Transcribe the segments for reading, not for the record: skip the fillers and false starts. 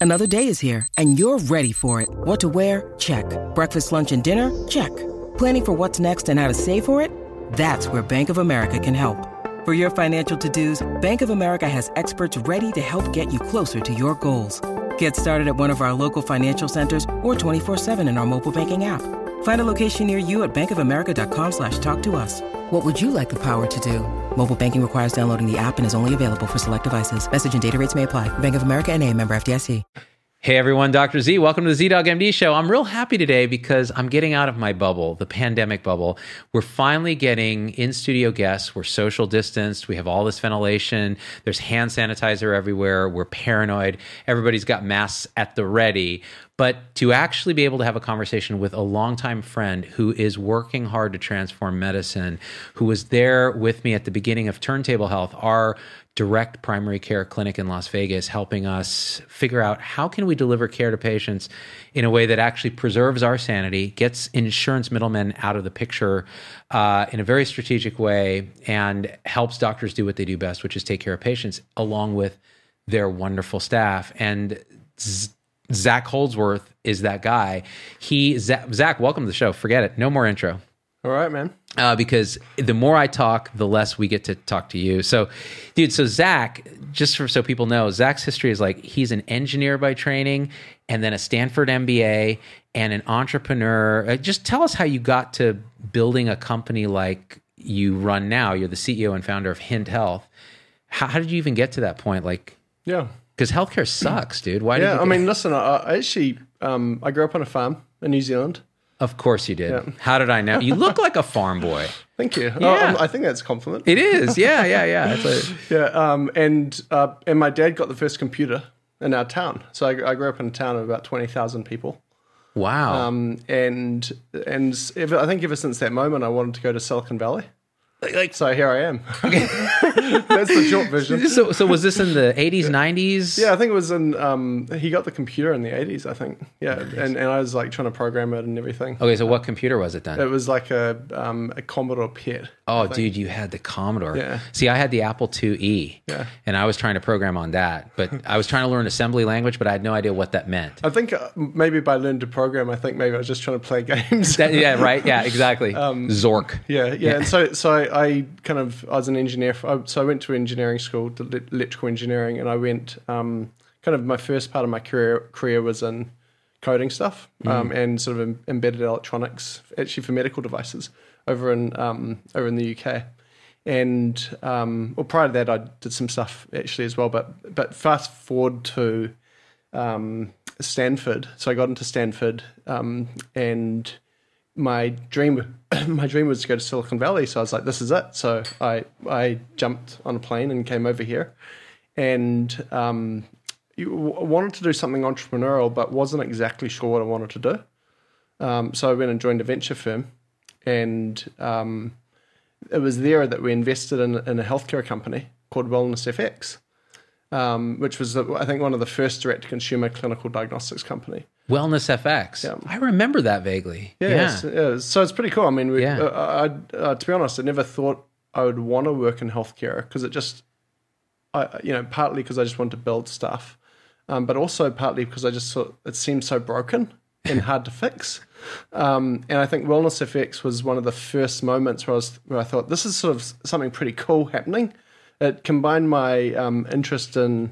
Another day is here, and you're ready for it. What to wear? Check. Breakfast, lunch, and dinner? Check. Planning for what's next and how to save for it? That's where Bank of America can help. For your financial to-dos, Bank of America has experts ready to help get you closer to your goals. Get started at one of our local financial centers or 24/7 in our mobile banking app. Find a location near you at bankofamerica.com/talktous. What would you like the power to do? Mobile banking requires downloading the app and is only available for select devices. Message and data rates may apply. Bank of America N.A., member FDIC. Hey everyone, Dr. Z. Welcome to the Z-Dog MD show. I'm real happy today because I'm getting out of my bubble, the pandemic bubble. We're finally getting in-studio guests. We're social distanced. We have all this ventilation. There's hand sanitizer everywhere. We're paranoid. Everybody's got masks at the ready. But to actually be able to have a conversation with a longtime friend who is working hard to transform medicine, who was there with me at the beginning of Turntable Health, our direct primary care clinic in Las Vegas, helping us figure out how can we deliver care to patients in a way that actually preserves our sanity, gets insurance middlemen out of the picture in a very strategic way, and helps doctors do what they do best, which is take care of patients along with their wonderful staff. And Zach Holdsworth is that guy. Zach, welcome to the show. Forget it. No more intro. All right, man. Because the more I talk, the less we get to talk to you. So, dude, Zach, so people know, Zach's history is like he's an engineer by training and then a Stanford MBA and an entrepreneur. Just tell us how you got to building a company like you run now. You're the CEO and founder of Hint Health. How did you even get to that point? Yeah. Because healthcare sucks, dude. Why? Listen, I actually, I grew up on a farm in New Zealand. Of course you did. Yeah. How did I know? You look like a farm boy. Thank you. Yeah. I think that's a compliment. It is. Yeah. And my dad got the first computer in our town. So I grew up in a town of about 20,000 people. Wow. And I think ever since that moment, I wanted to go to Silicon Valley. So here I am. Okay. That's the short version. So was this in the 80s, 90s? Yeah, I think it was in, he got the computer in the 80s, I think. Yeah, nice. and I was like trying to program it and everything. Okay, so what computer was it then? It was like a Commodore PET. Oh, dude, you had the Commodore. Yeah. See, I had the Apple IIe. Yeah. And I was trying to program on that. But I was trying to learn assembly language, but I had no idea what that meant. I think maybe by learning to program, I think maybe I was just trying to play games. Yeah, right. Yeah, exactly. Zork. Yeah. And so I was an engineer. So I went to engineering school, electrical engineering, and I went, my first part of my career was in coding stuff and sort of embedded electronics, actually for medical devices over in the UK. And prior to that, I did some stuff actually as well. But fast forward to Stanford. So I got into Stanford, and my dream was to go to Silicon Valley. So I was like, this is it. So I jumped on a plane and came over here, and wanted to do something entrepreneurial, but wasn't exactly sure what I wanted to do. So I went and joined a venture firm, and it was there that we invested in a healthcare company called WellnessFX, which was, I think, one of the first direct-to-consumer clinical diagnostics company. WellnessFX. Yeah. I remember that vaguely. Yeah. So it's pretty cool. I mean, to be honest, I never thought I would want to work in healthcare because it just, partly because I just wanted to build stuff, but also partly because I just thought it seemed so broken and hard to fix. And I think WellnessFX was one of the first moments where I thought this is sort of something pretty cool happening. It combined my interest in,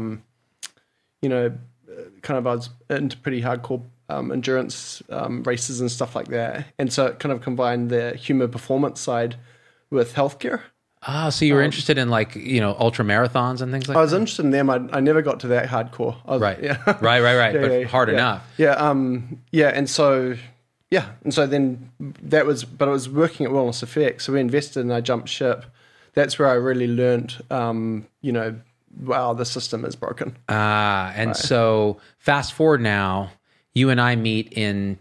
I was into pretty hardcore endurance races and stuff like that. And so it kind of combined the human performance side with healthcare. Ah, so you were interested in ultra marathons and things like that? I was interested in them. I never got to that hardcore. Right. Yeah. Right. But hard enough. Yeah. And so then it was working at WellnessFX. So we invested and I jumped ship. That's where I really learned, wow, the system is broken. So fast forward now, you and I meet in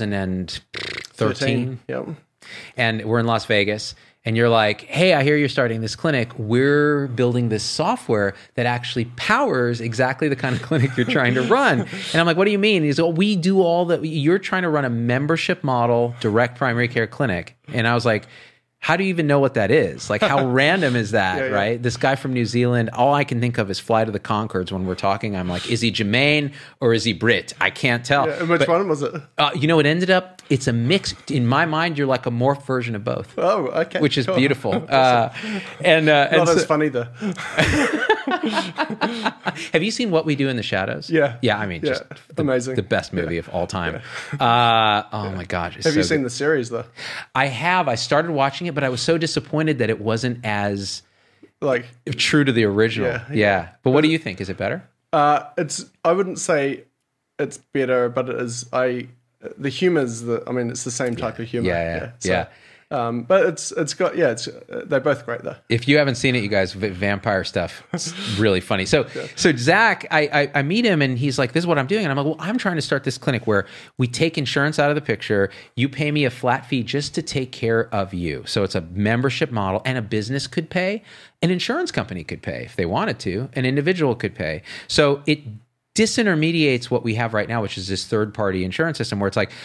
2013. Yep. And we're in Las Vegas. And you're like, hey, I hear you're starting this clinic. We're building this software that actually powers exactly the kind of clinic you're trying to run. And I'm like, what do you mean? He's like, we do all that. You're trying to run a membership model, direct primary care clinic. And I was like, how do you even know what that is? Like, how random is that, Yeah. right? This guy from New Zealand, all I can think of is Flight of the Conchords when we're talking. I'm like, is he Jermaine or is he Brit? I can't tell. Yeah, and which one was it? It ended up, it's a mix. In my mind, you're like a morph version of both. Oh, okay. Which is cool. beautiful. Not as funny though. Have you seen What We Do in the Shadows? Yeah. Yeah, I mean, just amazing. the best movie of all time. Oh my gosh. Have you seen the series though? I have. I started watching it, but I was so disappointed that it wasn't as Like, true to the original. Yeah. But what do you think? Is it better? I wouldn't say it's better, but it is. The humor's it's the same type of humor. Yeah. But it's got they're both great though. If you haven't seen it, you guys, vampire stuff, it's really funny. So Zach, I meet him and he's like, this is what I'm doing. And I'm like, well, I'm trying to start this clinic where we take insurance out of the picture. You pay me a flat fee just to take care of you. So it's a membership model, and a business could pay. An insurance company could pay if they wanted to. An individual could pay. So it disintermediates what we have right now, which is this third-party insurance system where it's like,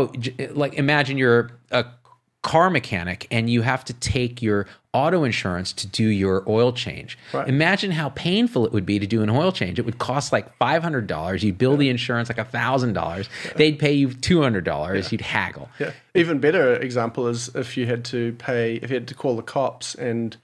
imagine you're a car mechanic and you have to take your auto insurance to do your oil change. Right. Imagine how painful it would be to do an oil change. It would cost like $500. You'd bill the insurance like $1,000. They'd pay you $200. You'd haggle. Yeah. Even better example is if you had to call the cops and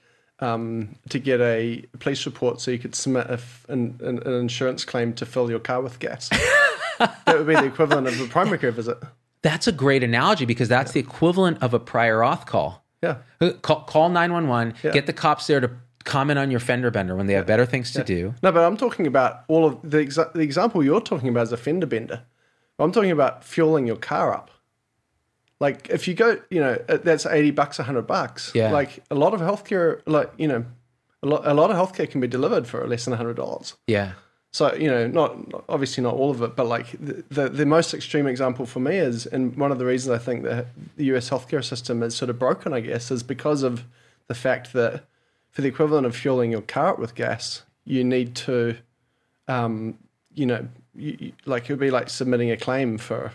to get a police report so you could submit an insurance claim to fill your car with gas. That would be the equivalent of a primary care visit. That's a great analogy because that's the equivalent of a prior auth call. Yeah. Call 911, get the cops there to comment on your fender bender when they have better things to do. No, but I'm talking about all of the example you're talking about is a fender bender. I'm talking about fueling your car up. Like if you go, that's $80, $100. Yeah. Like a lot of healthcare, a lot of healthcare can be delivered for less than $100. Yeah. So, obviously not all of it, but like the most extreme example for me is, and one of the reasons I think that the US healthcare system is sort of broken, I guess, is because of the fact that for the equivalent of fueling your car up with gas, you need to, it would be like submitting a claim for,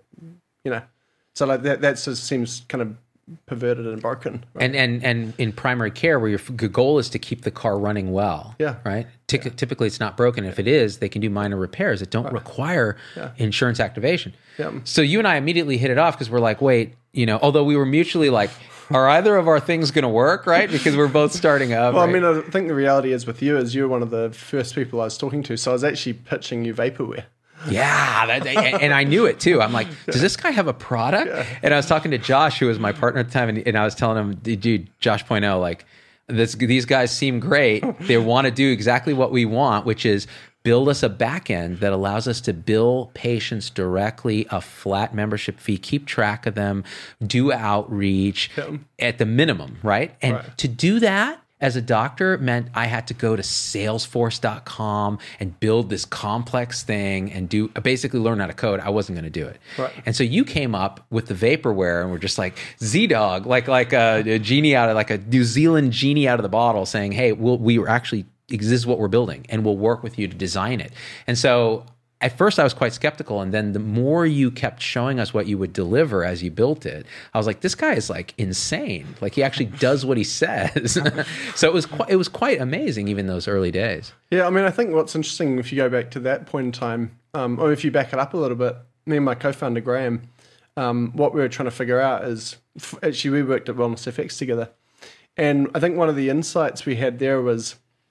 so like that just seems kind of perverted and broken. Right? And in primary care, where your goal is to keep the car running well. Yeah. Right. Typically, it's not broken. If it is, they can do minor repairs that don't require insurance activation. Yeah. So you and I immediately hit it off because we're like, wait, although we were mutually like, are either of our things going to work? Right. Because we're both starting up. Well, right? I think the reality is with you is you're one of the first people I was talking to. So I was actually pitching you vaporware. Yeah, and I knew it too. I'm like, does this guy have a product? Yeah. And I was talking to Josh, who was my partner at the time, and I was telling him, dude, Josh Poinell, like, these guys seem great. They want to do exactly what we want, which is build us a back end that allows us to bill patients directly a flat membership fee, keep track of them, do outreach at the minimum, right? And to do that, as a doctor meant I had to go to Salesforce.com and build this complex thing and basically learn how to code. I wasn't going to do it. Right. And so you came up with the vaporware and we're just like ZDogg, like a genie like a New Zealand genie out of the bottle saying, hey, we were actually, this is what we're building and we'll work with you to design it. And so at first I was quite skeptical, and then the more you kept showing us what you would deliver as you built it, I was like, this guy is like insane. Like he actually does what he says. So it was quite amazing, even those early days. Yeah, I think what's interesting, if you go back to that point in time, or if you back it up a little bit, me and my co-founder Graham, what we were trying to figure out is, actually we worked at Wellness FX together, and I think one of the insights we had there was,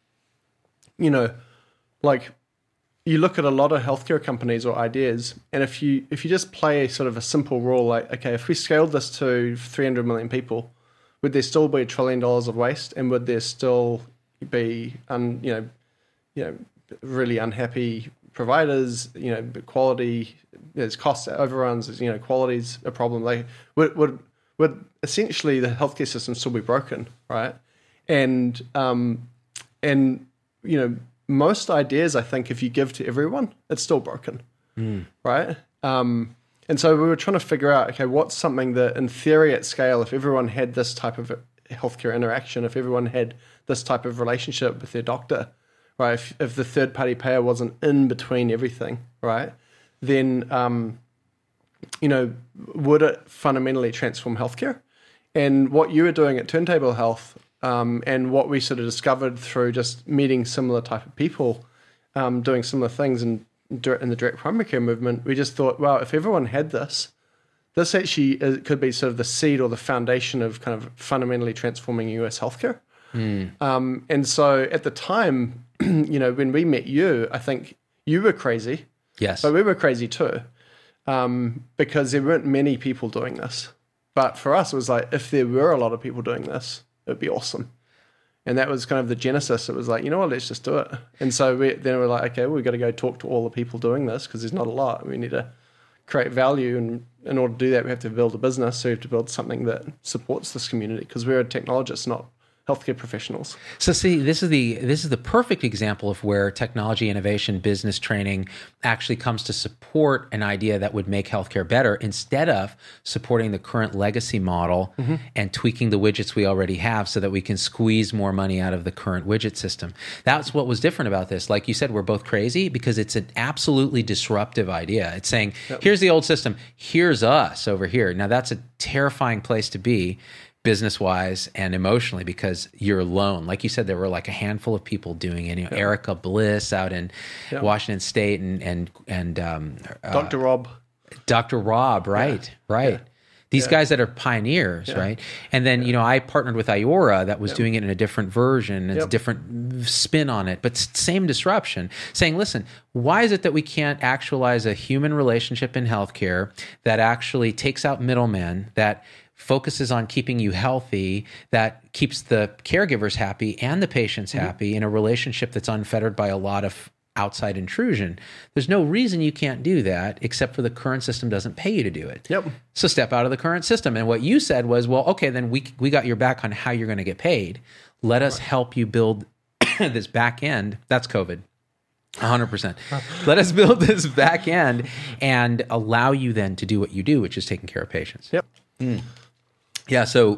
you look at a lot of healthcare companies or ideas, and if you just play sort of a simple rule, like, okay, if we scaled this to 300 million people, would there still be $1 trillion of waste, and would there still be really unhappy providers? Quality, there's cost overruns. Quality's a problem. Like would essentially the healthcare system still be broken, right? And most ideas, I think, if you give to everyone, it's still broken, right? And so we were trying to figure out, okay, what's something that, in theory, at scale, if everyone had this type of healthcare interaction, if everyone had this type of relationship with their doctor, right? If the third-party payer wasn't in between everything, right? Then, would it fundamentally transform healthcare? And what you were doing at Turntable Health, and what we sort of discovered through just meeting similar type of people, doing similar things in the direct primary care movement, we just thought, wow, if everyone had this actually could be sort of the seed or the foundation of kind of fundamentally transforming US healthcare. And so at the time, when we met you, I think you were crazy. Yes. But we were crazy too, because there weren't many people doing this. But for us, it was like, if there were a lot of people doing this, it would be awesome. And that was kind of the genesis. It was like, you know what, let's just do it. And so then we're like, okay, we've got to go talk to all the people doing this because there's not a lot. We need to create value. And in order to do that, we have to build a business. So we have to build something that supports this community because we're technologists, not healthcare professionals. So see, this is the perfect example of where technology, innovation, business training actually comes to support an idea that would make healthcare better instead of supporting the current legacy model and tweaking the widgets we already have so that we can squeeze more money out of the current widget system. That's what was different about this. Like you said, we're both crazy because it's an absolutely disruptive idea. It's saying, here's the old system, here's us over here. Now that's a terrifying place to be, business-wise and emotionally, because you're alone. Like you said, there were like a handful of people doing it. Erica Bliss out in Washington State, and Dr. Rob. Dr. Rob, right. Yeah. These guys that are pioneers, right? And then, I partnered with Iora that was doing it in a different version. It's a different spin on it, but same disruption. Saying, listen, why is it that we can't actualize a human relationship in healthcare that actually takes out middlemen, that focuses on keeping you healthy, that keeps the caregivers happy and the patients happy in a relationship that's unfettered by a lot of outside intrusion? There's no reason you can't do that except for the current system doesn't pay you to do it. Yep. So step out of the current system. And what you said was, well, okay, then we got your back on how you're going to get paid. Let us help you build this back end. That's COVID. 100%. Let us build this back end and allow you then to do what you do, which is taking care of patients. Yep. Yeah, so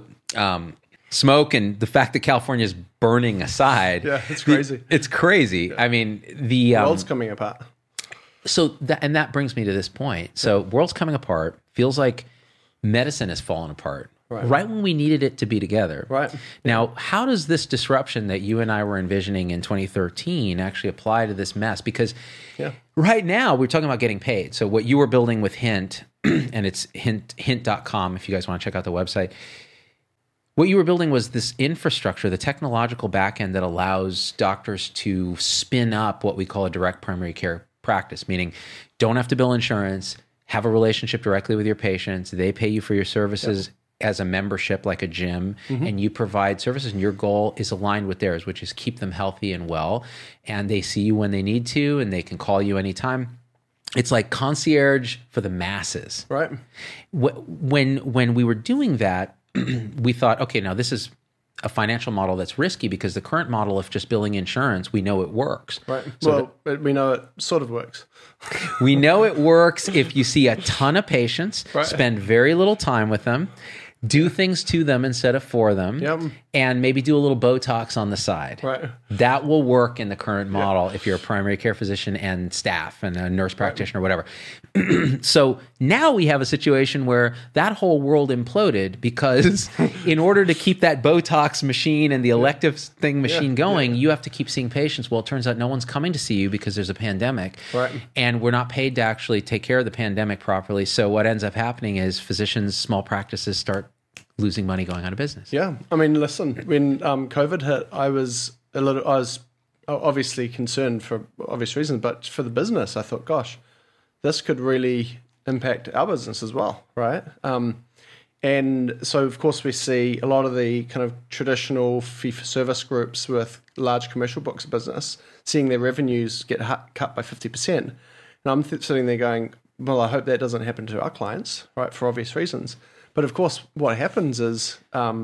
smoke and the fact that California is burning aside. Yeah, it's crazy. It's crazy. Yeah. I mean, the world's coming apart. So that brings me to this point. So world's coming apart. Feels like medicine has fallen apart. Right when we needed it to be together. Right. Now, how does this disruption that you and I were envisioning in 2013 actually apply to this mess? Because right now we're talking about getting paid. So what you were building with Hint, and it's hint.com if you guys want to check out the website. What you were building was this infrastructure, the technological backend that allows doctors to spin up what we call a direct primary care practice, meaning don't have to bill insurance, have a relationship directly with your patients. They pay you for your services as a membership, like a gym, and you provide services, and your goal is aligned with theirs, which is keep them healthy and well. And they see you when they need to, and they can call you anytime. It's like concierge for the masses. Right. When we were doing that, we thought, okay, now this is a financial model that's risky because the current model of just billing insurance, we know it works. Right. So we know it sort of works. We know it works if you see a ton of patients, spend very little time with them, do things to them instead of for them, and maybe do a little Botox on the side. Right. That will work in the current model if you're a primary care physician and staff and a nurse practitioner or whatever. So now we have a situation where that whole world imploded because in order to keep that Botox machine and the elective thing machine going, you have to keep seeing patients. Well, it turns out no one's coming to see you because there's a pandemic. Right. And we're not paid to actually take care of the pandemic properly. So what ends up happening is physicians, small practices start losing money, going out of business. Yeah. I mean, listen, when COVID hit, I was obviously concerned for obvious reasons, but for the business, I thought, gosh, this could really impact our business as well, right? And so, of course, we see a lot of the kind of traditional fee-for-service groups with large commercial books of business seeing their revenues get cut by 50%. And I'm sitting there going, well, I hope that doesn't happen to our clients, right, for obvious reasons. But, of course, what happens is,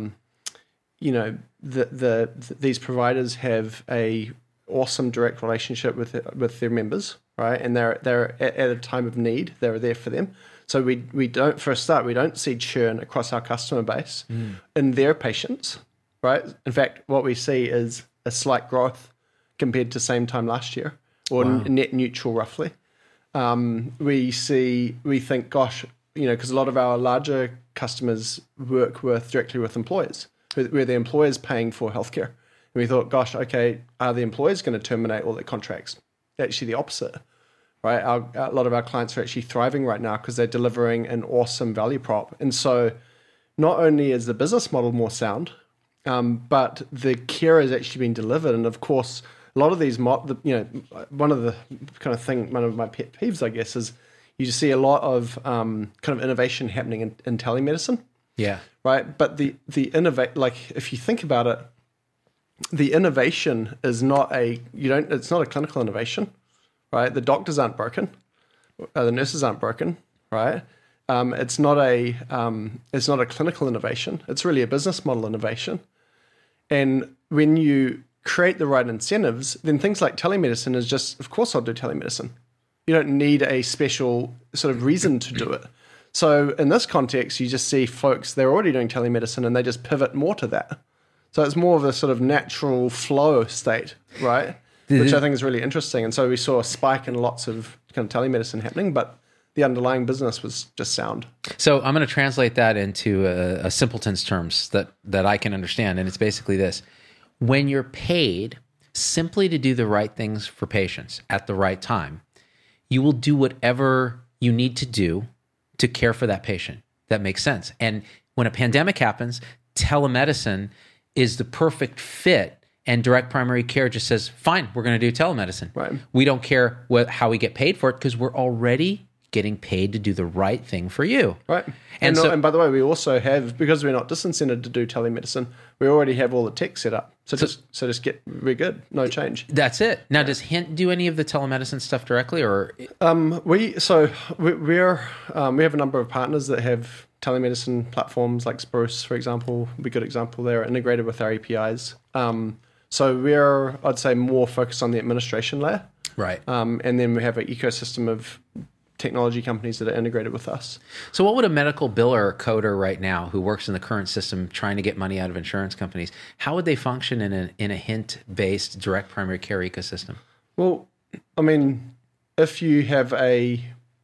these providers have a awesome direct relationship with their members, right? And they're at a time of need, they're there for them. So we don't, for a start, we don't see churn across our customer base in their patients, right? In fact, what we see is a slight growth compared to same time last year, or net neutral roughly. We think, gosh, because a lot of our larger customers work directly with employers, where the employer's paying for healthcare. And we thought, gosh, okay, are the employers going to terminate all their contracts? Actually, the opposite, right? A lot of our clients are actually thriving right now because they're delivering an awesome value prop. And so not only is the business model more sound, but the care is actually being delivered. And of course, a lot of these, one of my pet peeves, I guess, is you just see a lot of kind of innovation happening in telemedicine. Yeah. Right. But the innovate, like if you think about it, the innovation is it's not a clinical innovation, right? The doctors aren't broken. The nurses aren't broken, right? It's not a clinical innovation. It's really a business model innovation. And when you create the right incentives, then things like telemedicine is just, of course I'll do telemedicine. You don't need a special sort of reason to do it. So in this context, you just see folks, they're already doing telemedicine and they just pivot more to that. So it's more of a sort of natural flow state, right? Which I think is really interesting. And so we saw a spike in lots of kind of telemedicine happening, but the underlying business was just sound. So I'm going to translate that into a simpleton's terms that I can understand. And it's basically this. When you're paid simply to do the right things for patients at the right time, you will do whatever you need to do to care for that patient. That makes sense. And when a pandemic happens, telemedicine is the perfect fit, and direct primary care just says, fine, we're going to do telemedicine. Right. We don't care how we get paid for it because we're already getting paid to do the right thing for you. Right. And by the way, we also have, because we're not disincented to do telemedicine, we already have all the tech set up. We're good. No change. That's it. Now, does Hint do any of the telemedicine stuff directly, or? We have a number of partners that have telemedicine platforms like Spruce, for example, would be a good example. They're integrated with our APIs. So we're, I'd say, more focused on the administration layer. Right. And then we have an ecosystem of technology companies that are integrated with us. So what would a medical biller or coder right now who works in the current system trying to get money out of insurance companies, how would they function in a Hint-based direct primary care ecosystem? Well, I mean, if you have a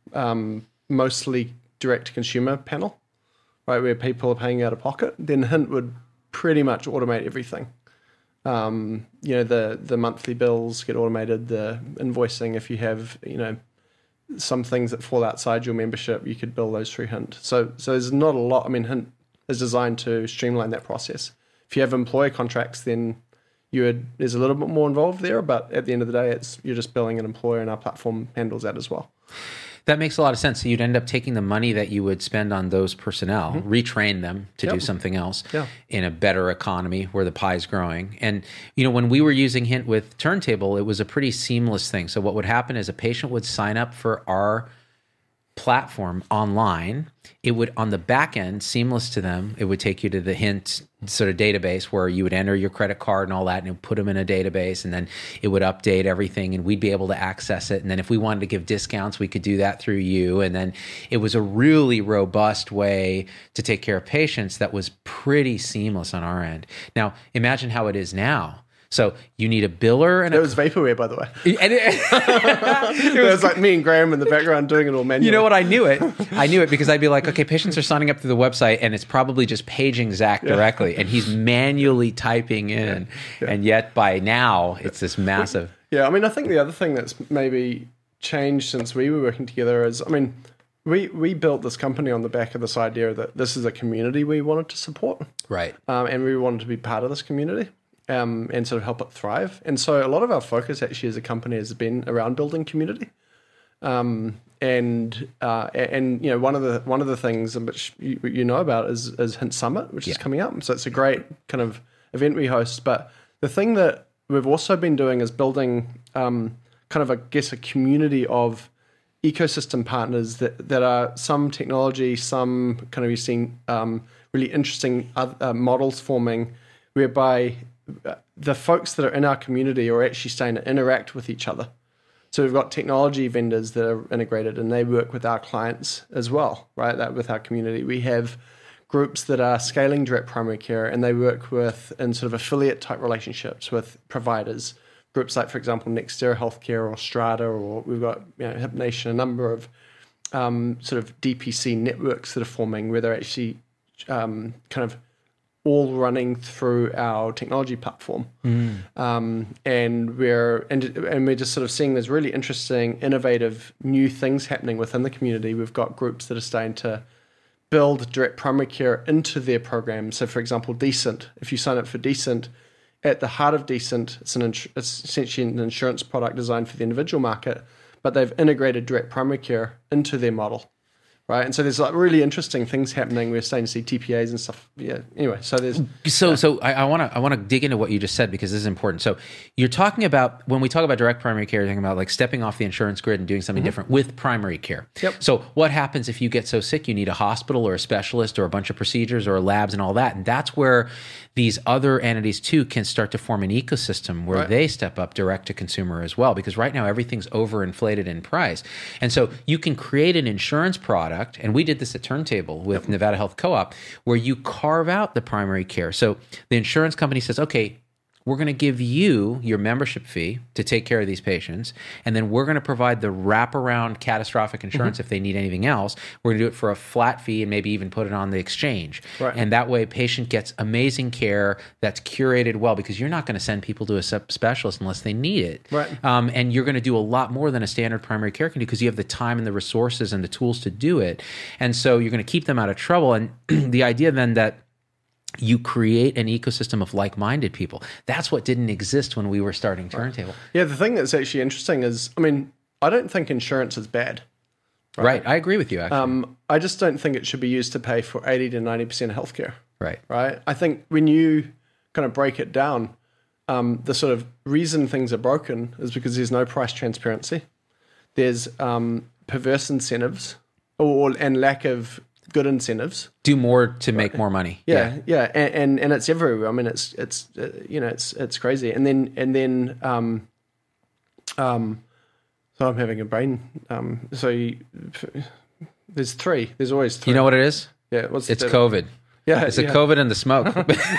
mostly direct-to-consumer panel, right, where people are paying out of pocket, then Hint would pretty much automate everything. The monthly bills get automated, the invoicing, if you have, some things that fall outside your membership, you could bill those through Hint. So there's not a lot. I mean, Hint is designed to streamline that process. If you have employer contracts, then there's a little bit more involved there, but at the end of the day, you're just billing an employer, and our platform handles that as well. That makes a lot of sense. So you'd end up taking the money that you would spend on those personnel, retrain them to do something else in a better economy where the pie is growing. And, when we were using Hint with Turntable, it was a pretty seamless thing. So what would happen is a patient would sign up for our platform online. It would, on the back end, seamless to them, it would take you to the Hint sort of database where you would enter your credit card and all that, and it would put them in a database, and then it would update everything, and we'd be able to access it. And then if we wanted to give discounts, we could do that through you. And then it was a really robust way to take care of patients that was pretty seamless on our end. Now, imagine how it is now. So you need a biller and it was vaporware, by the way. It was like me and Graham in the background doing it all manually. You know what? I knew it because I'd be like, okay, patients are signing up through the website, and it's probably just paging Zach directly, and he's manually typing in. And yet by now it's this massive. Yeah, I mean, I think the other thing that's maybe changed since we were working together is, I mean, we built this company on the back of this idea that this is a community we wanted to support. Right. And we wanted to be part of this community. And sort of help it thrive. And so a lot of our focus actually as a company has been around building community. And one of the things which you know about is Hint Summit, which is coming up. So it's a great kind of event we host. But the thing that we've also been doing is building kind of, I guess, a community of ecosystem partners that are some technology, some kind of, you're seeing really interesting models forming whereby the folks that are in our community are actually starting to interact with each other. So we've got technology vendors that are integrated, and they work with our clients as well, right? That with our community. We have groups that are scaling direct primary care, and they work in sort of affiliate type relationships with providers. Groups like, for example, Nextera Healthcare or Strata, or we've got HipNation, a number of sort of DPC networks that are forming where they're actually kind of all running through our technology platform. And we're just sort of seeing there's really interesting, innovative, new things happening within the community. We've got groups that are starting to build direct primary care into their program. So, for example, Decent. If you sign up for Decent, at the heart of Decent, it's essentially an insurance product designed for the individual market, but they've integrated direct primary care into their model. Right, and so there's like really interesting things happening. We're starting to see TPAs and stuff. Yeah. Anyway, so there's I want to dig into what you just said because this is important. So you're talking about when we talk about direct primary care, you're talking about like stepping off the insurance grid and doing something different with primary care. Yep. So what happens if you get so sick you need a hospital or a specialist or a bunch of procedures or labs and all that? And that's where these other entities too can start to form an ecosystem where they step up direct to consumer as well. Because right now everything's overinflated in price, and so you can create an insurance product. And we did this at Turntable with Nevada Health Co-op, where you carve out the primary care. So the insurance company says, okay, we're going to give you your membership fee to take care of these patients, and then we're going to provide the wraparound catastrophic insurance if they need anything else. We're going to do it for a flat fee and maybe even put it on the exchange. Right. And that way patient gets amazing care that's curated well, because you're not going to send people to a specialist unless they need it. Right. And you're going to do a lot more than a standard primary care can do because you have the time and the resources and the tools to do it. And so you're going to keep them out of trouble. And the idea then that you create an ecosystem of like-minded people. That's what didn't exist when we were starting Turntable. Yeah, the thing that's actually interesting is, I mean, I don't think insurance is bad. Right. I agree with you, actually. I just don't think it should be used to pay for 80 to 90% of healthcare. Right. Right? I think when you kind of break it down, the sort of reason things are broken is because there's no price transparency. There's perverse incentives and lack of good incentives. Do more to make more money. Yeah. And it's everywhere. I mean, it's crazy. And then so I'm having a brain. There's three. There's always three. You know what it is? Yeah. It's COVID. Yeah. It's the COVID and the smoke.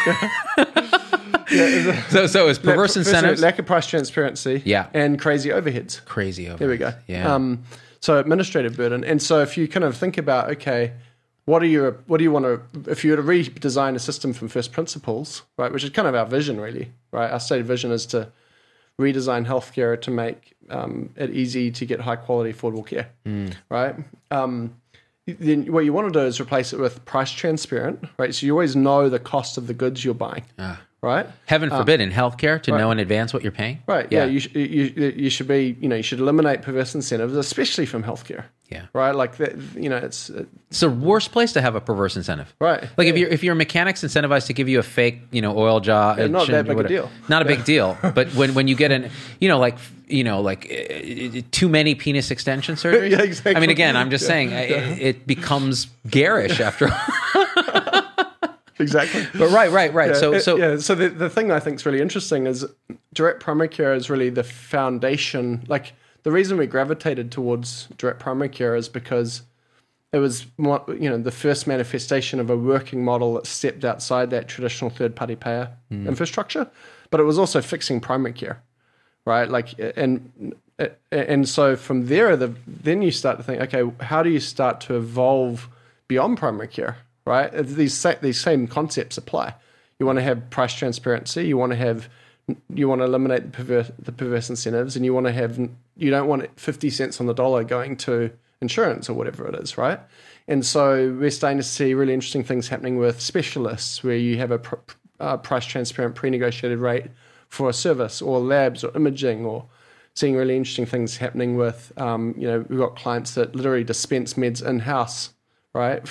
So it's perverse incentives, lack of price transparency, and crazy overheads. Crazy overheads. There we go. Yeah. So administrative burden, and so if you kind of think about, okay, what do you want to, if you were to redesign a system from first principles, right, which is kind of our vision, really, right? Our stated vision is to redesign healthcare to make it easy to get high quality, affordable care, right? Then what you want to do is replace it with price transparent, right? So you always know the cost of the goods you're buying. Right? Heaven forbid in healthcare to know in advance what you're paying. Right. Yeah. You should be, you should eliminate perverse incentives, especially from healthcare. Yeah. Right. Like that, it's the worst place to have a perverse incentive. Right. Like if your mechanic's incentivized to give you a fake, oil job, not that big a deal. Not a big deal. But when you get too many penis extension surgeries. Yeah, exactly. I mean, again, I'm just saying it becomes garish after. Exactly. But right. Yeah, So the thing I think is really interesting is direct primary care is really the foundation. Like the reason we gravitated towards direct primary care is because it was more, the first manifestation of a working model that stepped outside that traditional third-party payer infrastructure, but it was also fixing primary care, right? Like and so from there, then you start to think, okay, how do you start to evolve beyond primary care? Right, these same concepts apply. You want to have price transparency. You want to eliminate the perverse incentives, and you don't want 50 cents on the dollar going to insurance or whatever it is, right? And so we're starting to see really interesting things happening with specialists, where you have a price transparent pre-negotiated rate for a service, or labs, or imaging, or seeing really interesting things happening with we've got clients that literally dispense meds in house, right,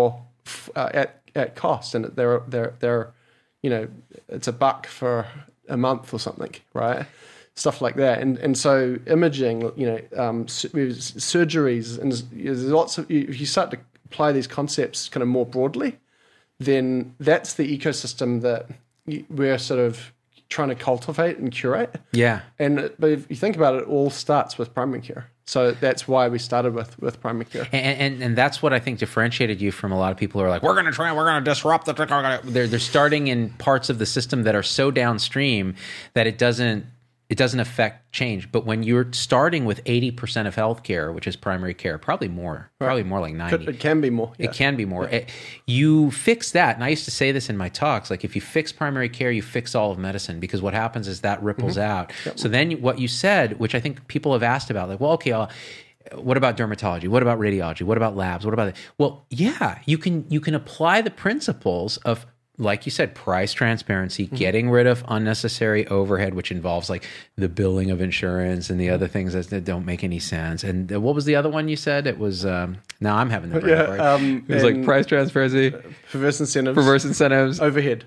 at cost, and they're it's $1 for a month or something, right? Stuff like that, and so imaging, surgeries, and there's lots of. If you start to apply these concepts kind of more broadly, then that's the ecosystem that we're sort of trying to cultivate and curate. Yeah. But if you think about it, it all starts with primary care. So that's why we started with primary care. And that's what I think differentiated you from a lot of people who are like, we're going to disrupt the... They're starting in parts of the system that are so downstream that it doesn't it doesn't affect change. But when you're starting with 80% of healthcare, which is primary care, probably more like 90. It can be more. Yeah. It can be more. You fix that. And I used to say this in my talks, like if you fix primary care, you fix all of medicine, because what happens is that ripples out. Yep. So then what you said, which I think people have asked about, like, well, okay, what about dermatology? What about radiology? What about labs? What about that? Well, yeah, you can apply the principles of, like you said, price transparency, getting rid of unnecessary overhead, which involves like the billing of insurance and the other things that don't make any sense. And what was the other one you said? It was, now I'm having the brain break. It was like price transparency. Perverse incentives. Overhead.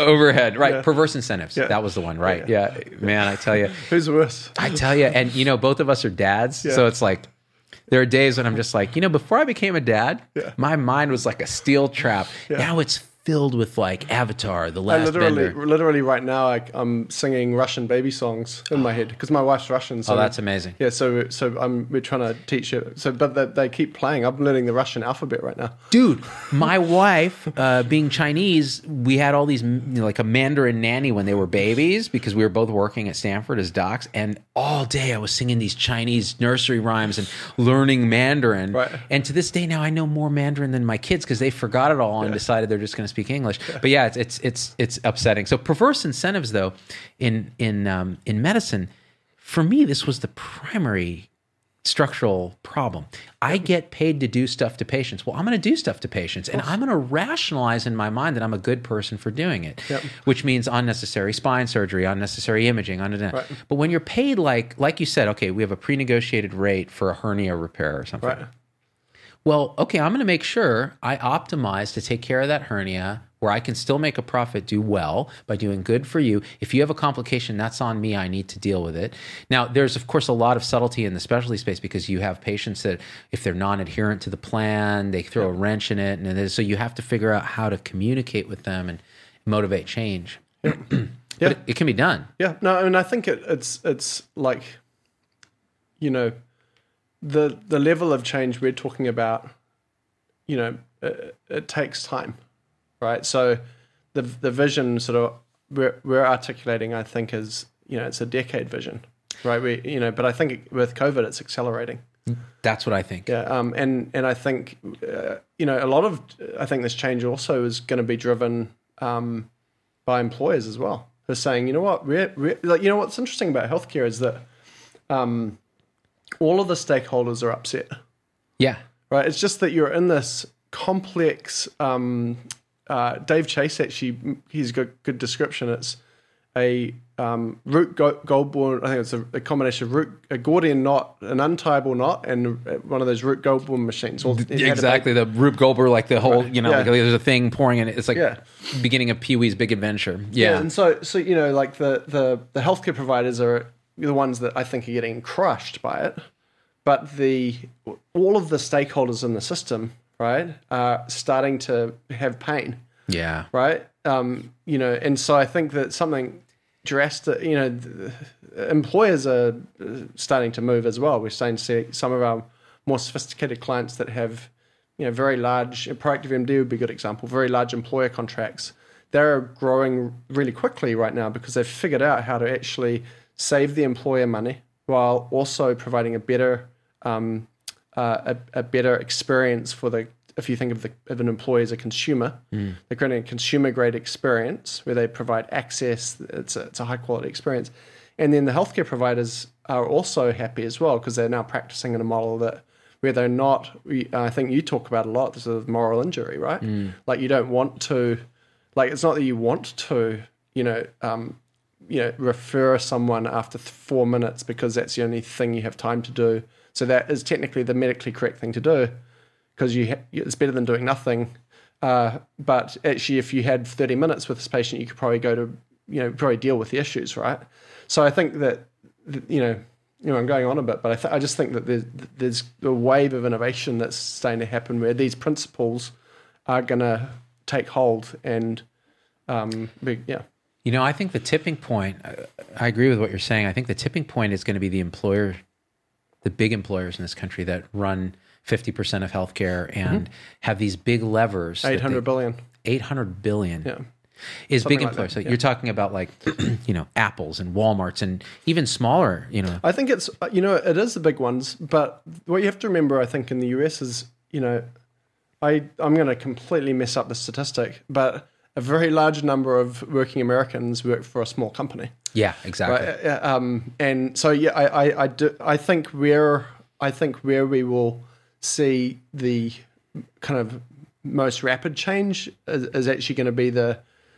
Right. Perverse incentives. Yeah. That was the one, right? Yeah. Man, I tell you. Who's worse? I tell you. And, both of us are dads. Yeah. So it's like, there are days when I'm just like, before I became a dad, my mind was like a steel trap. Yeah. Now it's filled with like Avatar, The Last Bender. Literally right now, I'm singing Russian baby songs in my head because my wife's Russian. So, that's amazing. Yeah, so we're trying to teach it. So, but they keep playing. I'm learning the Russian alphabet right now. Dude, my wife, being Chinese, we had all these like a Mandarin nanny when they were babies because we were both working at Stanford as docs, and all day I was singing these Chinese nursery rhymes and learning Mandarin. Right. And to this day now, I know more Mandarin than my kids because they forgot it all and decided they're just going to speak English. But yeah, it's upsetting. So perverse incentives, though, in medicine, for me, this was the primary structural problem. I get paid to do stuff to patients. Well, I'm going to do stuff to patients, and I'm going to rationalize in my mind that I'm a good person for doing it, which means unnecessary spine surgery, unnecessary imaging. Right. But when you're paid like you said, okay, we have a pre-negotiated rate for a hernia repair or something. Right. Well, okay, I'm going to make sure I optimize to take care of that hernia where I can still make a profit, do well by doing good for you. If you have a complication, that's on me. I need to deal with it. Now, there's, of course, a lot of subtlety in the specialty space because you have patients that if they're non-adherent to the plan, they throw a wrench in it. And so you have to figure out how to communicate with them and motivate change. But it can be done. Yeah, no, I mean, I think it's like, the level of change we're talking about, it takes time, right? So the vision sort of we're articulating, I think, is it's a decade vision, right? But I think with COVID, it's accelerating. That's what I think. Yeah, and I think a lot of this change also is going to be driven by employers as well. They're saying, what's interesting about healthcare is that. All of the stakeholders are upset. Yeah. Right? It's just that you're in this complex... Dave Chase, actually, he's got good description. It's a root Goldborn... I think it's a combination of a Gordian knot, an untiable knot, and one of those root Goldborn machines. Exactly. The Rube Goldberg, like the whole, like there's a thing pouring in it. It's like beginning of Pee-wee's Big Adventure. Yeah. And so like the healthcare providers are... the ones that I think are getting crushed by it, but all of the stakeholders in the system, right, are starting to have pain. Yeah. Right. And so I think that something drastic. Employers are starting to move as well. We're starting to see some of our more sophisticated clients that have, very large. Proactive MD would be a good example. Very large employer contracts. They're growing really quickly right now because they've figured out how to actually save the employer money while also providing a better experience for the. If you think of an employee as a consumer, they're creating a consumer grade experience where they provide access. It's a high quality experience, and then the healthcare providers are also happy as well because they're now practicing in a model where they're not. I think you talk about a lot. This is moral injury, right? Like you don't want to. Like it's not that you want to. Refer someone after 4 minutes because that's the only thing you have time to do. So that is technically the medically correct thing to do because it's better than doing nothing. But actually, if you had 30 minutes with this patient, you could probably go to, probably deal with the issues, right? So I think that, I'm going on a bit, but I just think that there's a wave of innovation that's starting to happen where these principles are going to take hold and, I think the tipping point, I agree with what you're saying. I think the tipping point is going to be the big employers in this country that run 50% of healthcare and have these big levers. $800 billion. $800 billion. Yeah. Is Something big like employers. that, So you're talking about like, Apples and Walmarts and even smaller, I think it's, it is the big ones, but what you have to remember, I think, in the US is, I'm going to completely mess up the statistic, but a very large number of working Americans work for a small company. Yeah, exactly. Right? And so, I think where we will see the kind of most rapid change is actually going to be the,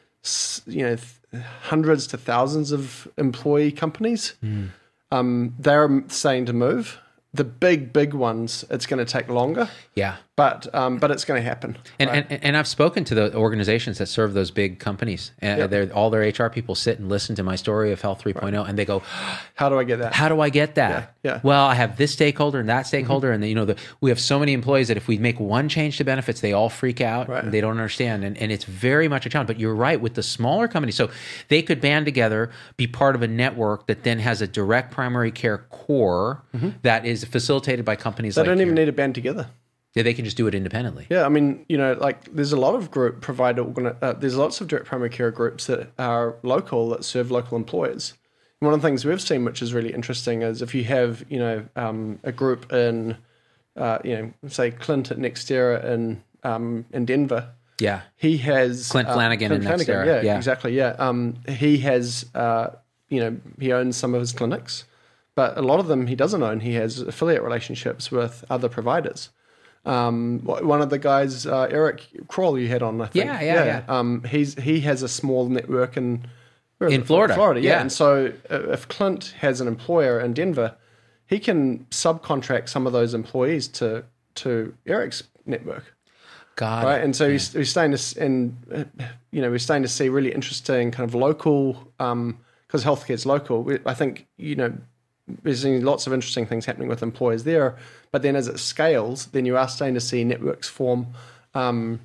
hundreds to thousands of employee companies. They're starting to move. The big ones, it's going to take longer. Yeah. But it's going to happen. And I've spoken to the organizations that serve those big companies. And all their HR people sit and listen to my story of Health 3.0, and they go, how do I get that? How do I get that? Yeah. Well, I have this stakeholder and that stakeholder, and we have so many employees that if we make one change to benefits, they all freak out and they don't understand. And it's very much a challenge. But you're right with the smaller companies. So they could band together, be part of a network that then has a direct primary care core that is facilitated by companies like They don't even need to band together. Yeah, they can just do it independently. Yeah, I mean, there's a lot of there's lots of direct primary care groups that are local, that serve local employers. And one of the things we've seen, which is really interesting, is if you have, a group in, say Clint at Nextera in Denver. Yeah. He has Clint Flanagan in Nextera. Yeah, exactly. Yeah. He has, he owns some of his clinics, but a lot of them he doesn't own. He has affiliate relationships with other providers. One of the guys, Eric Kroll, you had on, I think. Yeah. He has a small network in Florida. Yeah. And so if Clint has an employer in Denver, he can subcontract some of those employees to Eric's network. Got right. it. And so we're starting to see really interesting kind of local, because healthcare is local. I think we're seeing lots of interesting things happening with employers there, but then as it scales, then you are starting to see networks form, but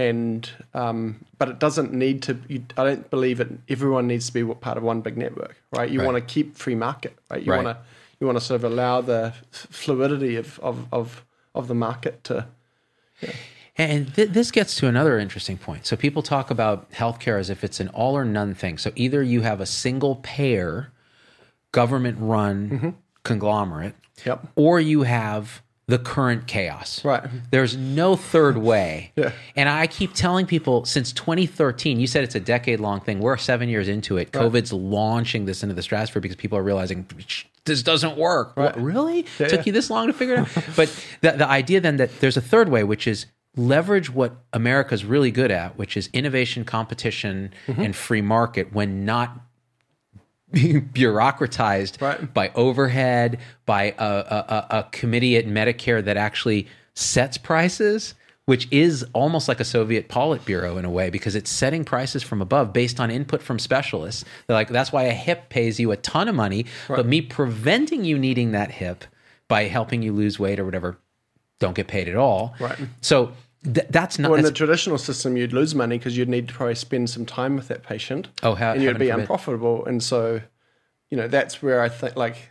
it doesn't need to. I don't believe it. Everyone needs to be part of one big network, right? You want to keep free market, right? You want to sort of allow the fluidity of the market to. Yeah. And this gets to another interesting point. So people talk about healthcare as if it's an all or none thing. So either you have a single payer, government-run conglomerate, or you have the current chaos. Right. There's no third way. Yeah. And I keep telling people since 2013, you said it's a decade-long thing. We're 7 years into it. Right. COVID's launching this into the stratosphere because people are realizing this doesn't work. Right. What, really? Yeah, Took you this long to figure it out? But the idea then that there's a third way, which is leverage what America's really good at, which is innovation, competition, and free market when not bureaucratized by overhead, by a committee at Medicare that actually sets prices, which is almost like a Soviet Politburo in a way, because it's setting prices from above based on input from specialists. They're like, that's why a hip pays you a ton of money, but me preventing you needing that hip by helping you lose weight or whatever, don't get paid at all. Right. So that's not. Well, in the traditional system, you'd lose money because you'd need to probably spend some time with that patient. And you'd be unprofitable. And so, that's where I think.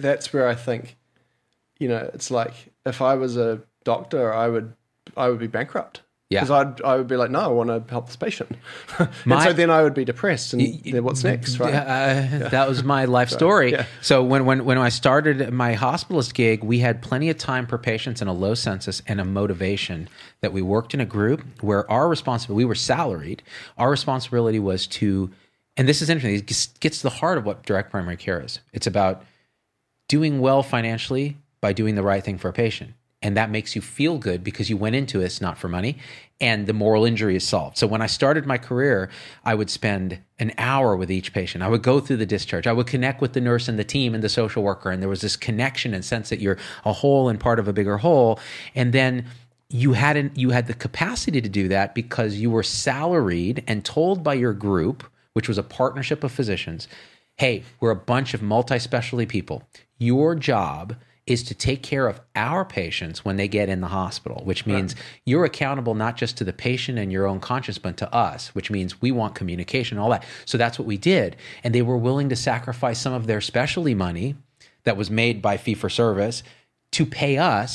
It's like if I was a doctor, I would be bankrupt. Yeah. Because I would be like, no, I want to help this patient. And so then I would be depressed. And what's next, right? That was my life story. Yeah. So when I started my hospitalist gig, we had plenty of time per patient and a low census and a motivation that we worked in a group where we were salaried. Our responsibility was to, and this is interesting, it gets to the heart of what direct primary care is. It's about doing well financially by doing the right thing for a patient. And that makes you feel good because you went into this not for money, and the moral injury is solved. So when I started my career, I would spend an hour with each patient. I would go through the discharge. I would connect with the nurse and the team and the social worker. And there was this connection and sense that you're a whole and part of a bigger whole. And then you had the capacity to do that because you were salaried and told by your group, which was a partnership of physicians, hey, we're a bunch of multi-specialty people. Your job is to take care of our patients when they get in the hospital, which means you're accountable not just to the patient and your own conscience, but to us, which means we want communication, all that. So that's what we did. And they were willing to sacrifice some of their specialty money that was made by fee-for-service to pay us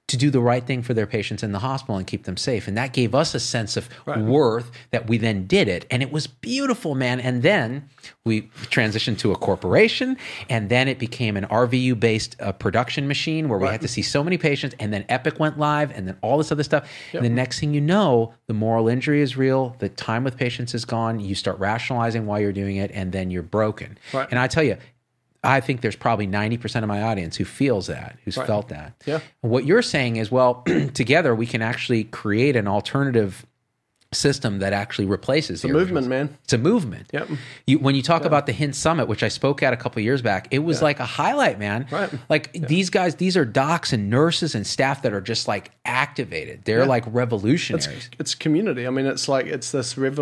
to do the right thing for their patients in the hospital and keep them safe. And that gave us a sense of worth that we then did it. And it was beautiful, man. And then we transitioned to a corporation, and then it became an RVU-based production machine where we had to see so many patients, and then Epic went live, and then all this other stuff. And the next thing you know, the moral injury is real, the time with patients is gone, you start rationalizing why you're doing it, and then you're broken. And I tell you, I think there's probably 90% of my audience who feels that, who's felt that. And what you're saying is, well, together we can actually create an alternative system that actually replaces the movement, man. It's a movement. When you talk about the HINT Summit, which I spoke at a couple of years back, it was like a highlight, man. Like these guys, these are docs and nurses and staff that are just like activated. They're like revolutionaries. It's community. I mean, it's like the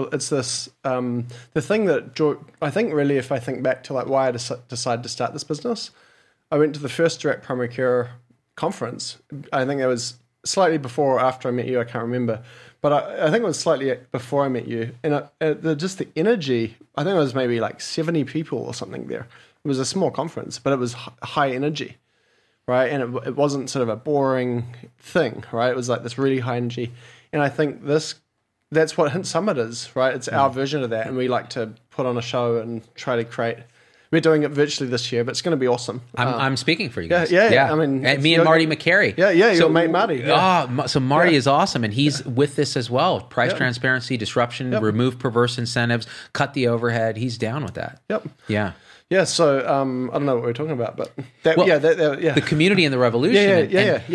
thing that I think really, if I think back to like why I decided to start this business, I went to the first direct primary care conference. I think it was slightly before or after I met you. I can't remember. But I think it was slightly before I met you. And just the energy, I think it was maybe like 70 people or something there. It was a small conference, but it was high energy, right? And it wasn't sort of a boring thing, right? It was like this really high energy. And I think that's what HINT Summit is, right? It's our version of that. And we like to put on a show and try to create... We're doing it virtually this year, but it's going to be awesome. I'm speaking for you guys. Yeah. I mean, and me and Marty McCary. Your mate Marty. So Marty is awesome, and he's with this as well. Price transparency, disruption, remove perverse incentives, cut the overhead. He's down with that. Yeah. So I don't know what we're talking about, but the community and the revolution.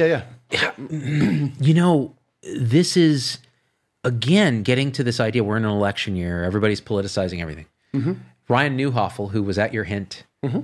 You know, this is again getting to this idea. We're in an election year. Everybody's politicizing everything. Ryan Neuhoffel, who was at your HINT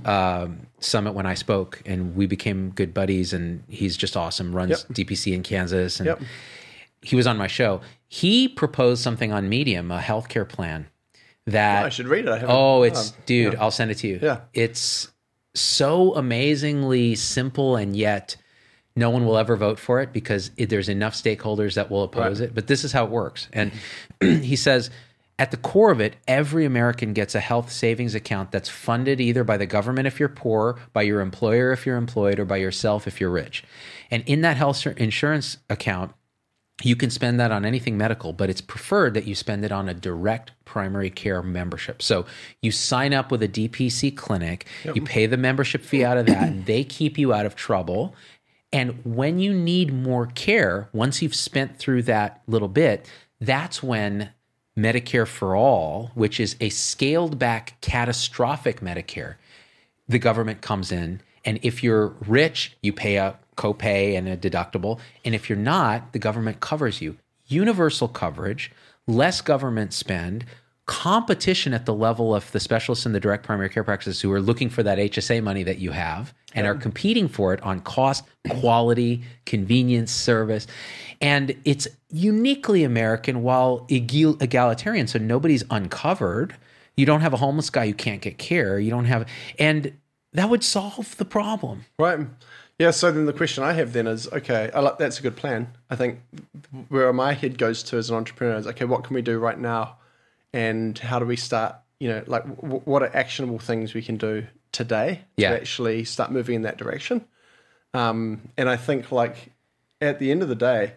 summit when I spoke, and we became good buddies, and he's just awesome, runs DPC in Kansas, and he was on my show. He proposed something on Medium, a healthcare plan that... I should read it. I'll send it to you. It's so amazingly simple, and yet no one will ever vote for it because there's enough stakeholders that will oppose it. But this is how it works. And he says... At the core of it, every American gets a health savings account that's funded either by the government if you're poor, by your employer if you're employed, or by yourself if you're rich. And in that health insurance account, you can spend that on anything medical, but it's preferred that you spend it on a direct primary care membership. So you sign up with a DPC clinic, you pay the membership fee out of that, and they keep you out of trouble. And when you need more care, once you've spent through that little bit, that's when Medicare for All, which is a scaled back catastrophic Medicare, the government comes in, and if you're rich, you pay a copay and a deductible, and if you're not, the government covers you. Universal coverage, less government spend, competition at the level of the specialists in the direct primary care practices who are looking for that HSA money that you have and are competing for it on cost, quality, convenience, service. And it's uniquely American while egalitarian. So nobody's uncovered. You don't have a homeless guy who can't get care. You don't have, and that would solve the problem. Right. Yeah. So then the question I have then is, okay, that's a good plan. I think where my head goes to as an entrepreneur is, okay, what can we do right now? And how do we start, like what are actionable things we can do today to actually start moving in that direction? And I think like at the end of the day,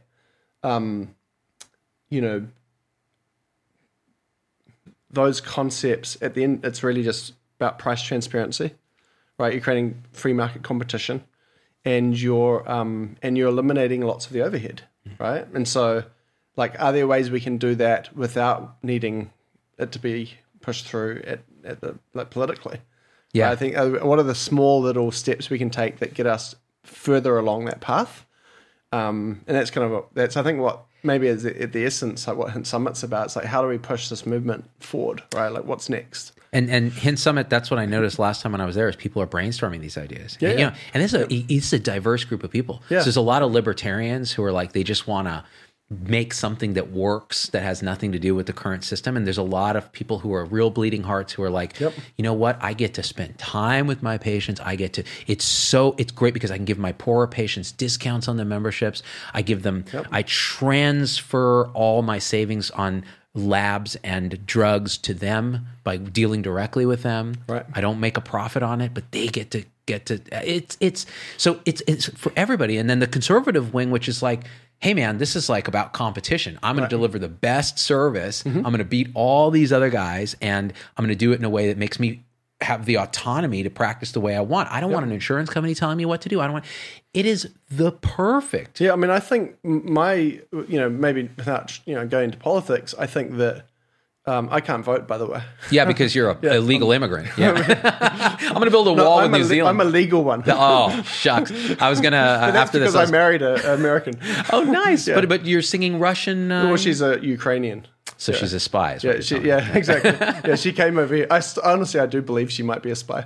those concepts at the end, it's really just about price transparency, right? You're creating free market competition and you're eliminating lots of the overhead, right? And so like, are there ways we can do that without needing it to be pushed through at the like politically? I think what are the small little steps we can take that get us further along that path? And that's kind of I think what maybe is at the essence like what HINT Summit's about. It's like, how do we push this movement forward, right? Like what's next? And HINT Summit, that's what I noticed last time when I was there, is people are brainstorming these ideas. And it's a diverse group of people. So there's a lot of libertarians who are like, they just want to make something that works that has nothing to do with the current system. And there's a lot of people who are real bleeding hearts who are like, you know what? I get to spend time with my patients. It's great because I can give my poorer patients discounts on the memberships. I give them, I transfer all my savings on labs and drugs to them by dealing directly with them. I don't make a profit on it, but they get to get to it's for everybody. And then the conservative wing, which is like, hey man, this is like about competition. I'm going to deliver the best service. I'm going to beat all these other guys, and I'm going to do it in a way that makes me have the autonomy to practice the way I want. I don't want an insurance company telling me what to do. It is the perfect. Yeah. I mean, I think maybe without, going into politics, I think that I can't vote, by the way. Yeah, because you're a legal immigrant. Yeah. I'm going to build a wall with New Zealand. I'm a legal one. Oh, shucks. I was going to, after this. Because I married an American. Oh, nice. Yeah. But you're singing Russian. Well, she's a Ukrainian. So she's a spy. Exactly. Yeah, she came over here. Honestly, I do believe she might be a spy.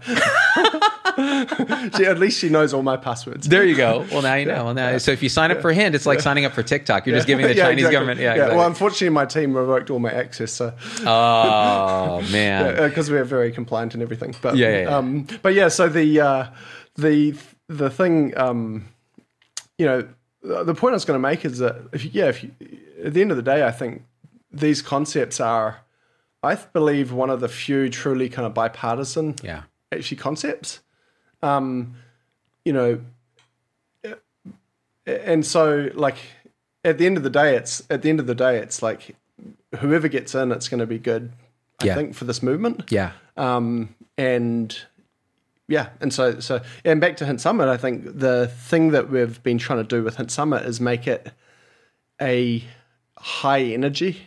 At least she knows all my passwords. There you go. Well, now you know. Well, now, so if you sign up for Hint, it's like signing up for TikTok. You're just giving the Chinese government. Yeah, exactly. Well, unfortunately, my team revoked all my access. So. Oh man. Because we're very compliant and everything. But yeah. So the thing, the point I was going to make is that if you, at the end of the day, I think these concepts are, I believe, one of the few truly kind of bipartisan actually concepts. And so like at the end of the day, it's like whoever gets in, it's going to be good. I think for this movement. Yeah. And back to Hint Summit, I think the thing that we've been trying to do with Hint Summit is make it a high energy,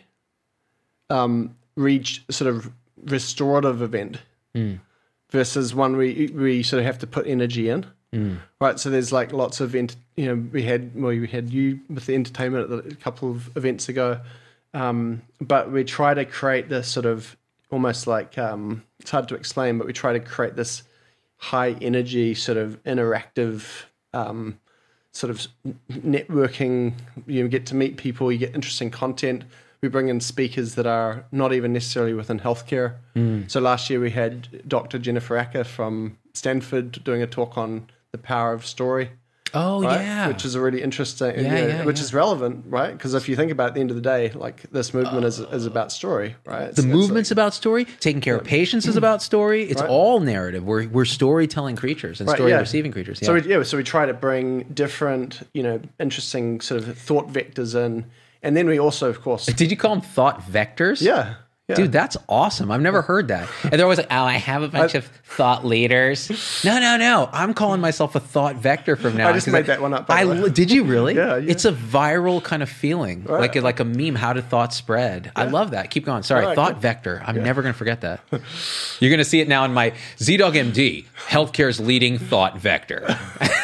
sort of restorative event versus one we sort of have to put energy in. Right. So there's like lots of, we had you with the entertainment a couple of events ago. But we try to create this sort of almost like, it's hard to explain, but we try to create this high energy sort of interactive, sort of networking. You get to meet people, you get interesting content. We bring in speakers that are not even necessarily within healthcare. So last year we had Dr. Jennifer Acker from Stanford doing a talk on the power of story. Oh, right? Yeah. Which is a really interesting, which is relevant, right? Because if you think about it, at the end of the day, like this movement is about story, right? The movement's about story. Taking care of patients is about story. It's all narrative. We're storytelling creatures and story receiving creatures. Yeah. So we try to bring different, interesting sort of thought vectors in. And then we also, of course... Did you call them thought vectors? Yeah. Yeah. Dude, that's awesome. I've never heard that. And they're always like, I have a bunch of thought leaders. No. I'm calling myself a thought vector from now on. I just made that one up. By the way. Did you really? Yeah. It's a viral kind of feeling, right. like a meme. How did thoughts spread? Yeah. I love that. Keep going. Sorry, thought vector. I'm never going to forget that. You're going to see it now in my ZDogg MD, healthcare's leading thought vector.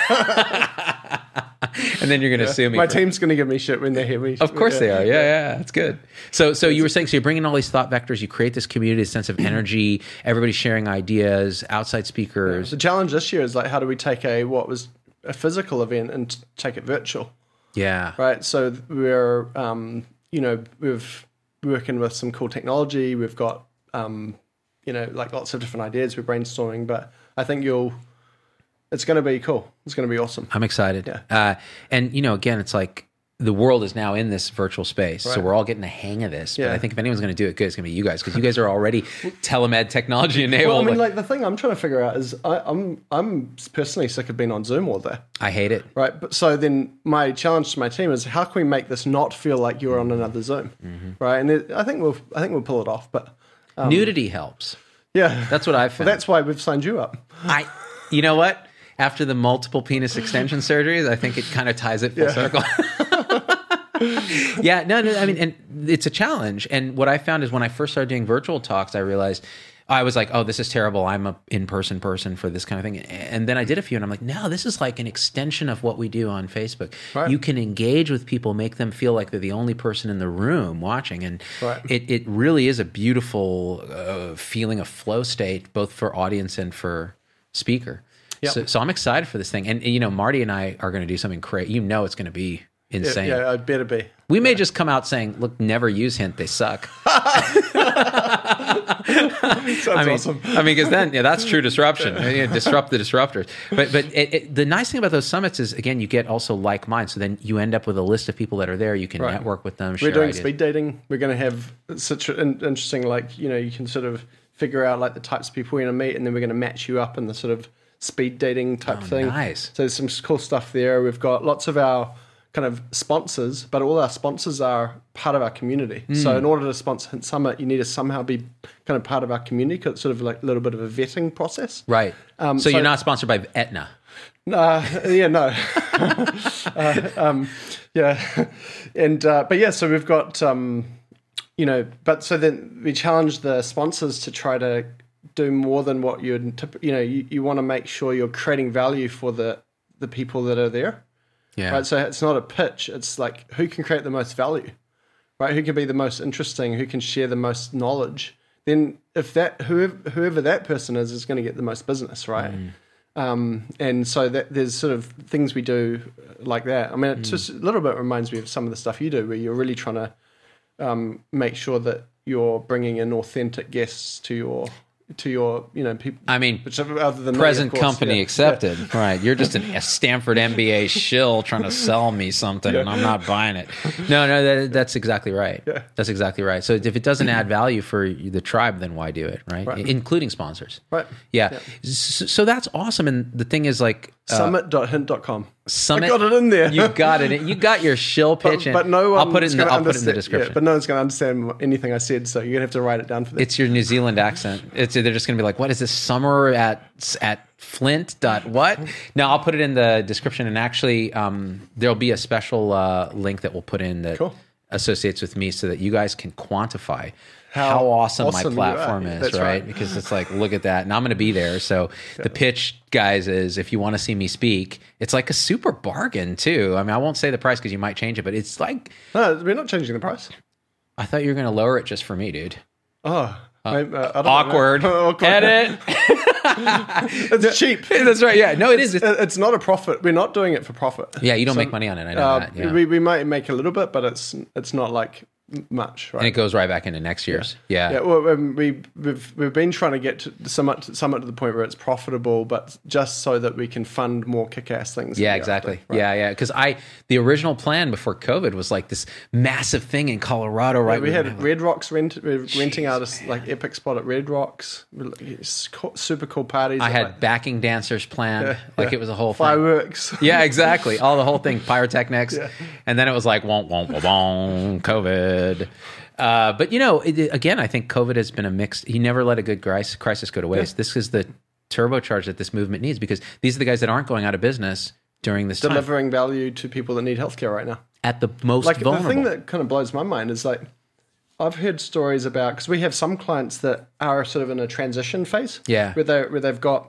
And then you're going to sue me. My team's going to give me shit when they hear me. Of course they are. Yeah. It's good. So you were saying, so you're bringing all these thought vectors, you create this community, a sense of energy, everybody's sharing ideas, outside speakers. The challenge this year is like, how do we take what was a physical event and take it virtual? Yeah. Right. So we're, we've working with some cool technology. We've got, like lots of different ideas we're brainstorming, but I think it's going to be cool. It's going to be awesome. I'm excited. Yeah. And, again, it's like the world is now in this virtual space. Right. So we're all getting the hang of this. But I think if anyone's going to do it good, it's going to be you guys, because you guys are already telemed technology enabled. Well, the thing I'm trying to figure out is I'm personally sick of being on Zoom all day. I hate it. Right. But so then my challenge to my team is, how can we make this not feel like you're on another Zoom? Right. And I think we'll pull it off. But nudity helps. Yeah. That's what I've found. Well, that's why we've signed you up. You know what? After the multiple penis extension surgeries, I think it kind of ties it full circle. Yeah, no, I mean, and it's a challenge. And what I found is when I first started doing virtual talks, I realized I was like, oh, this is terrible. I'm a in-person person for this kind of thing. And then I did a few and I'm like, no, this is like an extension of what we do on Facebook. Right. You can engage with people, make them feel like they're the only person in the room watching. And it really is a beautiful feeling of flow state, both for audience and for speaker. Yep. So I'm excited for this thing. And, Marty and I are going to do something crazy. It's going to be insane. Yeah, I'd better be. We may just come out saying, look, never use Hint. They suck. Awesome. Because then, that's true disruption. Disrupt the disruptors. But the nice thing about those summits is, again, you get also like minds. So then you end up with a list of people that are there. You can network with them. We're doing speed dating. We're going to have such an interesting, you can sort of figure out like the types of people we're going to meet, and then we're going to match you up in the sort of speed dating type thing. Nice. So there's some cool stuff there. We've got lots of our kind of sponsors, but all our sponsors are part of our community. So in order to sponsor Hint Summit, you need to somehow be kind of part of our community, because it's sort of like a little bit of a vetting process. Right. So you're not sponsored by Aetna. Yeah, no. Yeah. And, but yeah, so we've got, but so then we challenge the sponsors to try to do more than what you want to make sure you're creating value for the people that are there. Yeah. Right. So it's not a pitch. It's like, who can create the most value, right? Who can be the most interesting, who can share the most knowledge. Then if whoever that person is going to get the most business, right? And so there's sort of things we do like that. I mean, it just a little bit reminds me of some of the stuff you do, where you're really trying to make sure that you're bringing in authentic guests to your people. I mean, other than present me, of course, company accepted. Right. You're just a Stanford MBA shill trying to sell me something, and I'm not buying it. No, that's exactly right. Yeah. That's exactly right. So if it doesn't add value for the tribe, then why do it, right? Including sponsors. Right. Yeah. So that's awesome. And the thing is, like, summit.hint.com. Summit, I got it in there. You got it. You got your shill pitch. But no one. I'll put it in the description. Yeah, but no one's going to understand anything I said, so you're going to have to write it down for them. It's your New Zealand accent. They're just going to be like, "What is this? Summer at Flint dot what?" No, I'll put it in the description. And actually, there'll be a special link that we'll put in that associates with me, so that you guys can quantify how awesome my platform is, right? Because it's like, look at that. And I'm going to be there. So the pitch, guys, is if you want to see me speak, it's like a super bargain too. I mean, I won't say the price because you might change it, but it's like... No, we're not changing the price. I thought you were going to lower it just for me, dude. Oh, awkward. Edit. It's cheap. That's right. Yeah. No, it is. It's not a profit. We're not doing it for profit. Yeah, you don't make money on it. I know that. Yeah. We might make a little bit, but it's not like much, right? And it goes right back into next year's. Yeah. Well, we've been trying to get to Summit to the point where it's profitable, but just so that we can fund more kick-ass things. Yeah, exactly. After, right? Yeah. Because the original plan before COVID was like this massive thing in Colorado, right? We had Red Rocks renting out a like epic spot at Red Rocks. Super cool parties. I had backing dancers planned. It was a whole fireworks. Thing. Yeah, exactly. The whole thing, pyrotechnics. Yeah. And then it was like, COVID. But again, I think COVID has been a mix. He never let a good crisis go to waste. This is the turbocharge that this movement needs, because these are the guys that aren't going out of business during this delivering value to people that need healthcare right now at the most vulnerable. The thing that kind of blows my mind is, like, I've heard stories about, because we have some clients that are sort of in a transition phase, where they've got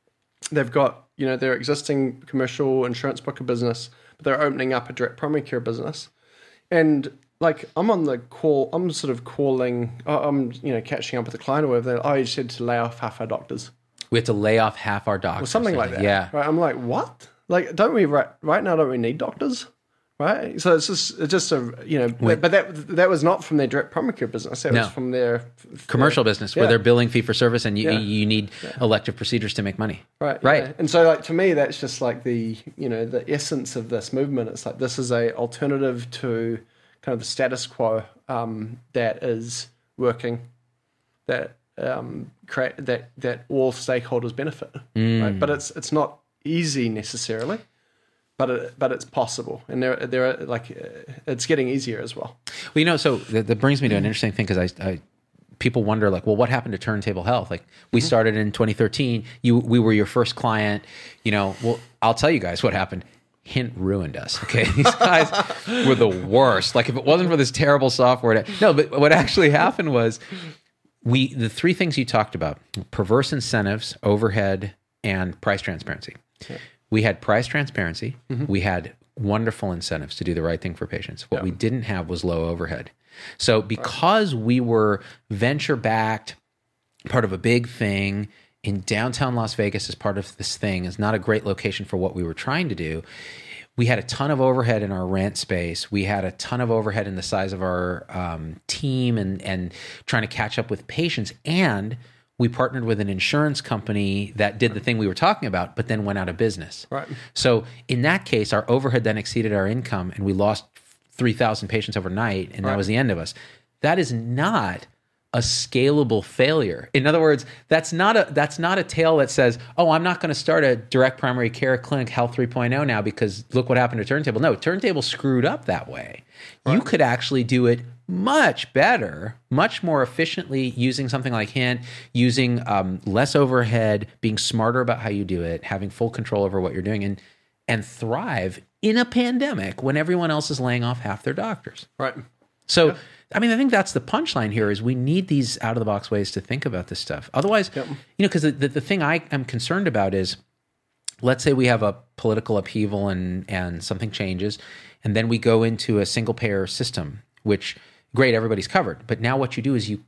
their existing commercial insurance book of business, but they're opening up a direct primary care business, and like, I'm on the call, I'm sort of calling, I'm catching up with the client or whatever. You said to lay off half our doctors. We have to lay off half our doctors. Or something like that. Yeah. Right? I'm like, what? Like, don't we right now? Don't we need doctors? Right. So it's just but that was not from their direct primary care business. That was from their commercial business, where they're billing fee for service, and you need elective procedures to make money. Right. Right. Yeah. And so, like, to me, that's just like the essence of this movement. It's like, this is a alternative to kind of the status quo that is working, that that all stakeholders benefit. Right? But it's not easy necessarily, but it's possible, and there are like, it's getting easier as well. Well, so that brings me to an interesting thing, because I people wonder, like, well, what happened to Turntable Health? Like, we started in 2013. We were your first client. Well, I'll tell you guys what happened. Hint ruined us. Okay, these guys were the worst. Like, if it wasn't for this terrible software, but what actually happened was, the three things you talked about: perverse incentives, overhead, and price transparency. Okay. We had price transparency. We had wonderful incentives to do the right thing for patients. What we didn't have was low overhead. So because we were venture backed, part of a big thing in downtown Las Vegas, as part of this thing, is not a great location for what we were trying to do. We had a ton of overhead in our rent space. We had a ton of overhead in the size of our team and trying to catch up with patients. And we partnered with an insurance company that did the thing we were talking about, but then went out of business. Right. So in that case, our overhead then exceeded our income, and we lost 3,000 patients overnight, and that was the end of us. That is not a scalable failure. In other words, that's not a tale that says, oh, I'm not going to start a direct primary care clinic Health 3.0 now because look what happened to Turntable. No, Turntable screwed up that way. Right. You could actually do it much better, much more efficiently using something like Hint, using less overhead, being smarter about how you do it, having full control over what you're doing, and thrive in a pandemic when everyone else is laying off half their doctors. Right. So, Yep. I mean, I think that's the punchline here is we need these out-of-the-box ways to think about this stuff. Otherwise, because the thing I am concerned about is, let's say we have a political upheaval and something changes, and then we go into a single-payer system, which, great, everybody's covered. But now what you do is you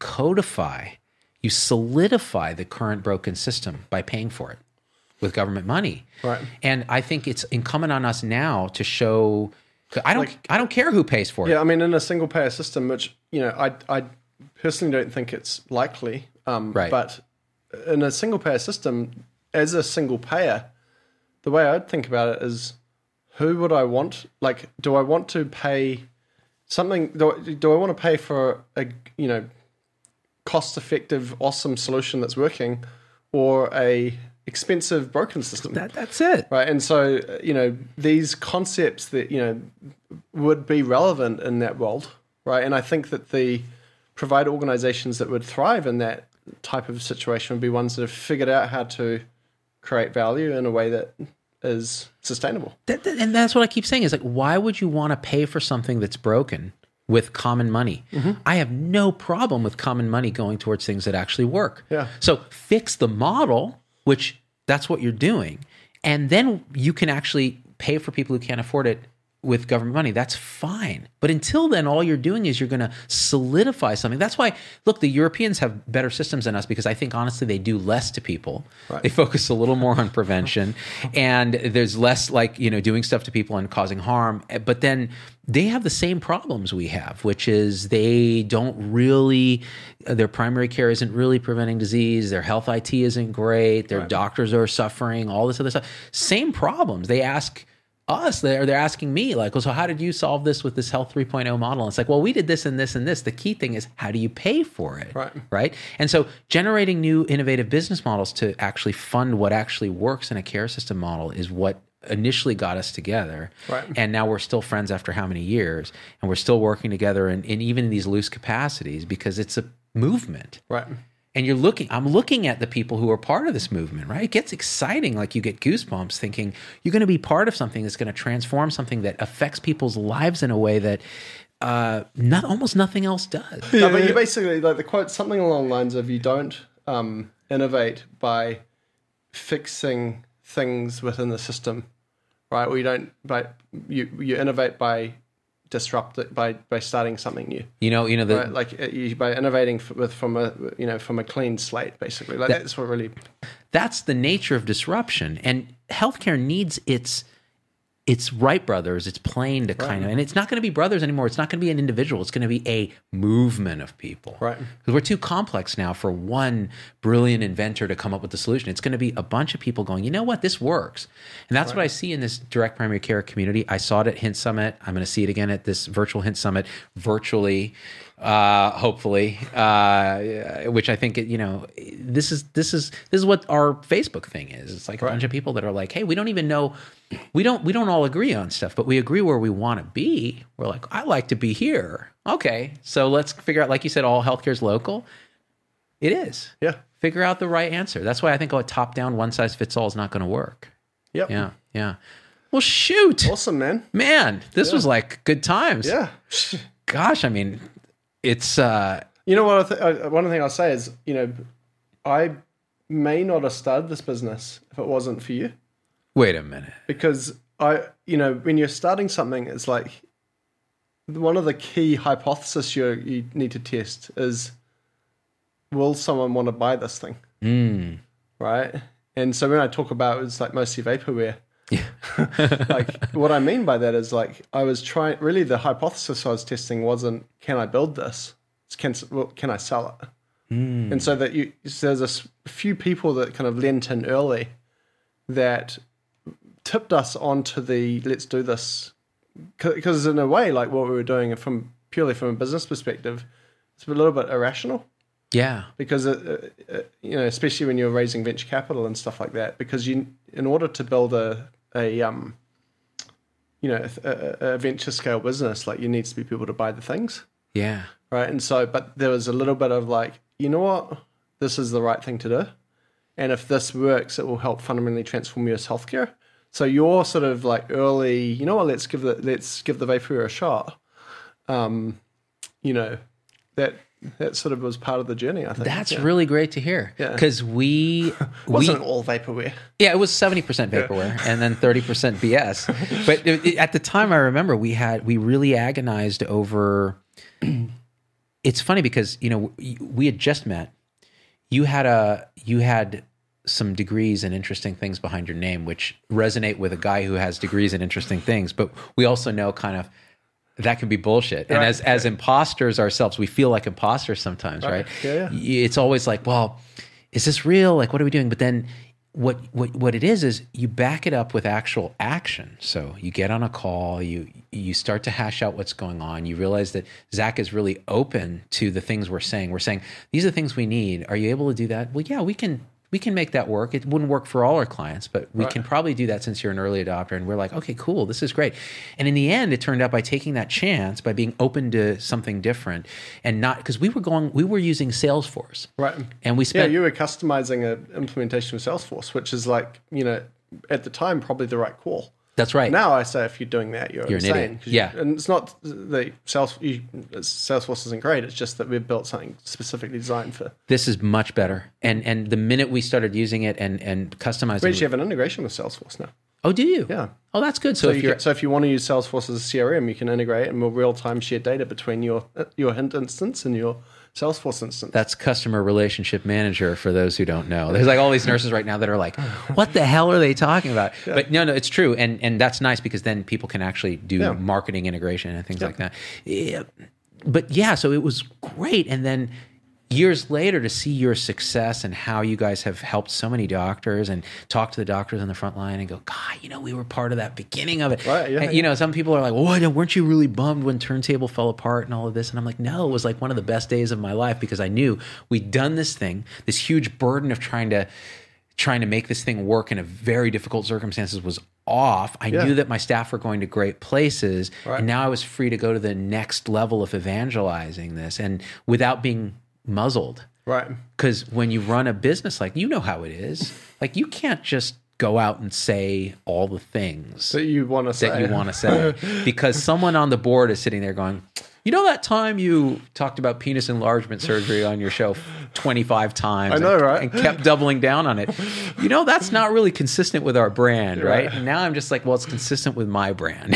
solidify the current broken system by paying for it with government money. Right. And I think it's incumbent on us now to show... I don't care who pays for it. Yeah, I mean, in a single payer system, which I personally don't think it's likely. Right. But in a single payer system, as a single payer, the way I'd think about it is, who would I want? Like, do I want to pay something? Do I want to pay for a cost-effective, awesome solution that's working, or a expensive broken system? That's it. Right. And so, these concepts that, would be relevant in that world, right? And I think that the provider organizations that would thrive in that type of situation would be ones that have figured out how to create value in a way that is sustainable. And that's what I keep saying is like, why would you want to pay for something that's broken with common money? Mm-hmm. I have no problem with common money going towards things that actually work. Yeah. So fix the model, which that's what you're doing. And then you can actually pay for people who can't afford it with government money. That's fine. But until then, all you're doing is you're going to solidify something. That's why, look, the Europeans have better systems than us because I think, honestly, they do less to people. Right. They focus a little more on prevention. And there's less doing stuff to people and causing harm. But then they have the same problems we have, which is they don't really, their primary care isn't really preventing disease. Their health IT isn't great. Their doctors are suffering, all this other stuff. Same problems. They ask us, they're asking me, like, well, so how did you solve this with this Health 3.0 model? And it's like, well, we did this and this and this. The key thing is, how do you pay for it? Right? And so generating new innovative business models to actually fund what actually works in a care system model is what initially got us together. Right. And now we're still friends after how many years? And we're still working together in even in these loose capacities because it's a movement. Right. And I'm looking at the people who are part of this movement, right? It gets exciting. Like you get goosebumps thinking you're going to be part of something that's going to transform something that affects people's lives in a way that almost nothing else does. No, but you basically, like the quote, something along the lines of, you don't innovate by fixing things within the system, right? Or you innovate by disrupt it by starting something new. Right? Like by innovating from a clean slate, basically. Like that's what really. That's the nature of disruption, and healthcare needs its Wright brothers, its plane to kind of, and it's not going to be brothers anymore. It's not going to be an individual. It's going to be a movement of people. Right. Because we're too complex now for one brilliant inventor to come up with the solution. It's going to be a bunch of people going, you know what, this works. And that's what I see in this direct primary care community. I saw it at Hint Summit. I'm going to see it again at this virtual Hint Summit, virtually, hopefully, which I think, this is what our Facebook thing is. It's like a bunch of people that are like, hey, we don't even know, we don't all agree on stuff, but we agree where we want to be. We're like, I like to be here. Okay, so let's figure out, like you said, all healthcare is local. It is. Yeah. Figure out the right answer. That's why I think a top-down, one-size-fits-all is not going to work. Yep. Yeah. Well, shoot. Awesome, man. Man, this was like good times. Yeah. Gosh, I mean, it's... You know what? One thing I'll say is, I may not have started this business if it wasn't for you. Wait a minute. Because when you're starting something, it's like one of the key hypotheses you need to test is, will someone want to buy this thing? Right? And so when I talk about it's like mostly vaporware. Yeah. Like what I mean by that is like I was trying, really the hypothesis I was testing wasn't, can I build this? It's can I sell it? And so that there's a few people that kind of lent in early that tipped us onto the let's do this, because in a way, like what we were doing purely from a business perspective, it's a little bit irrational. Yeah. Because especially when you're raising venture capital and stuff like that, because in order to build a venture scale business, like, you need to be people to buy the things. Yeah. Right. And so, but there was a little bit of like, you know what, this is the right thing to do. And if this works, it will help fundamentally transform US healthcare. So you're sort of like early, you know what, let's give the Vapor a shot. That sort of was part of the journey, I think. That's really great to hear. Because it wasn't all vaporware. Yeah, it was 70% vaporware and then 30% BS. But at the time, I remember we really agonized over. It's funny because we had just met. You had some degrees and interesting things behind your name, which resonate with a guy who has degrees and interesting things. But we also know kind of that can be bullshit. And as imposters ourselves, we feel like imposters sometimes, right? Yeah. It's always like, well, is this real? Like, what are we doing? But then what it is you back it up with actual action. So you get on a call, you start to hash out what's going on. You realize that Zach is really open to the things we're saying. We're saying, these are the things we need. Are you able to do that? Well, yeah, we can make that work. It wouldn't work for all our clients, but we can probably do that since you're an early adopter. And we're like, okay, cool, this is great. And in the end, it turned out by taking that chance, by being open to something different, and not, because we were using Salesforce. Right. And we spent... Yeah, you were customizing an implementation of Salesforce, which is like, at the time, probably the right call. That's right. Now I say if you're doing that, you're insane. An idiot. Yeah. And it's not the Salesforce isn't great. It's just that we've built something specifically designed for. This is much better. And the minute we started using it and customizing, we actually have an integration with Salesforce now. Oh, do you? Yeah. Oh, that's good. So if you want to use Salesforce as a CRM, you can integrate and we'll real time share data between your Hint instance and your Salesforce instance. That's customer relationship manager for those who don't know. There's like all these nurses right now that are like, what the hell are they talking about? Yeah. But no, it's true. And that's nice because then people can actually do marketing integration and things like that. Yeah. But yeah, so it was great. And then years later to see your success and how you guys have helped so many doctors and talk to the doctors on the front line and go, God, we were part of that beginning of it. Right, yeah, and, some people are like, well, weren't you really bummed when Turntable fell apart and all of this? And I'm like, no, it was like one of the best days of my life because I knew we'd done this thing, this huge burden of trying to make this thing work in a very difficult circumstances was off. I knew that my staff were going to great places. Right. And now I was free to go to the next level of evangelizing this and without being muzzled. Right. Because when you run a business, like, how it is, like, you can't just go out and say all the things that you want to say because someone on the board is sitting there going, that time you talked about penis enlargement surgery on your show 25 times. I know, right? And kept doubling down on it. That's not really consistent with our brand, right? And now I'm just like, well, it's consistent with my brand.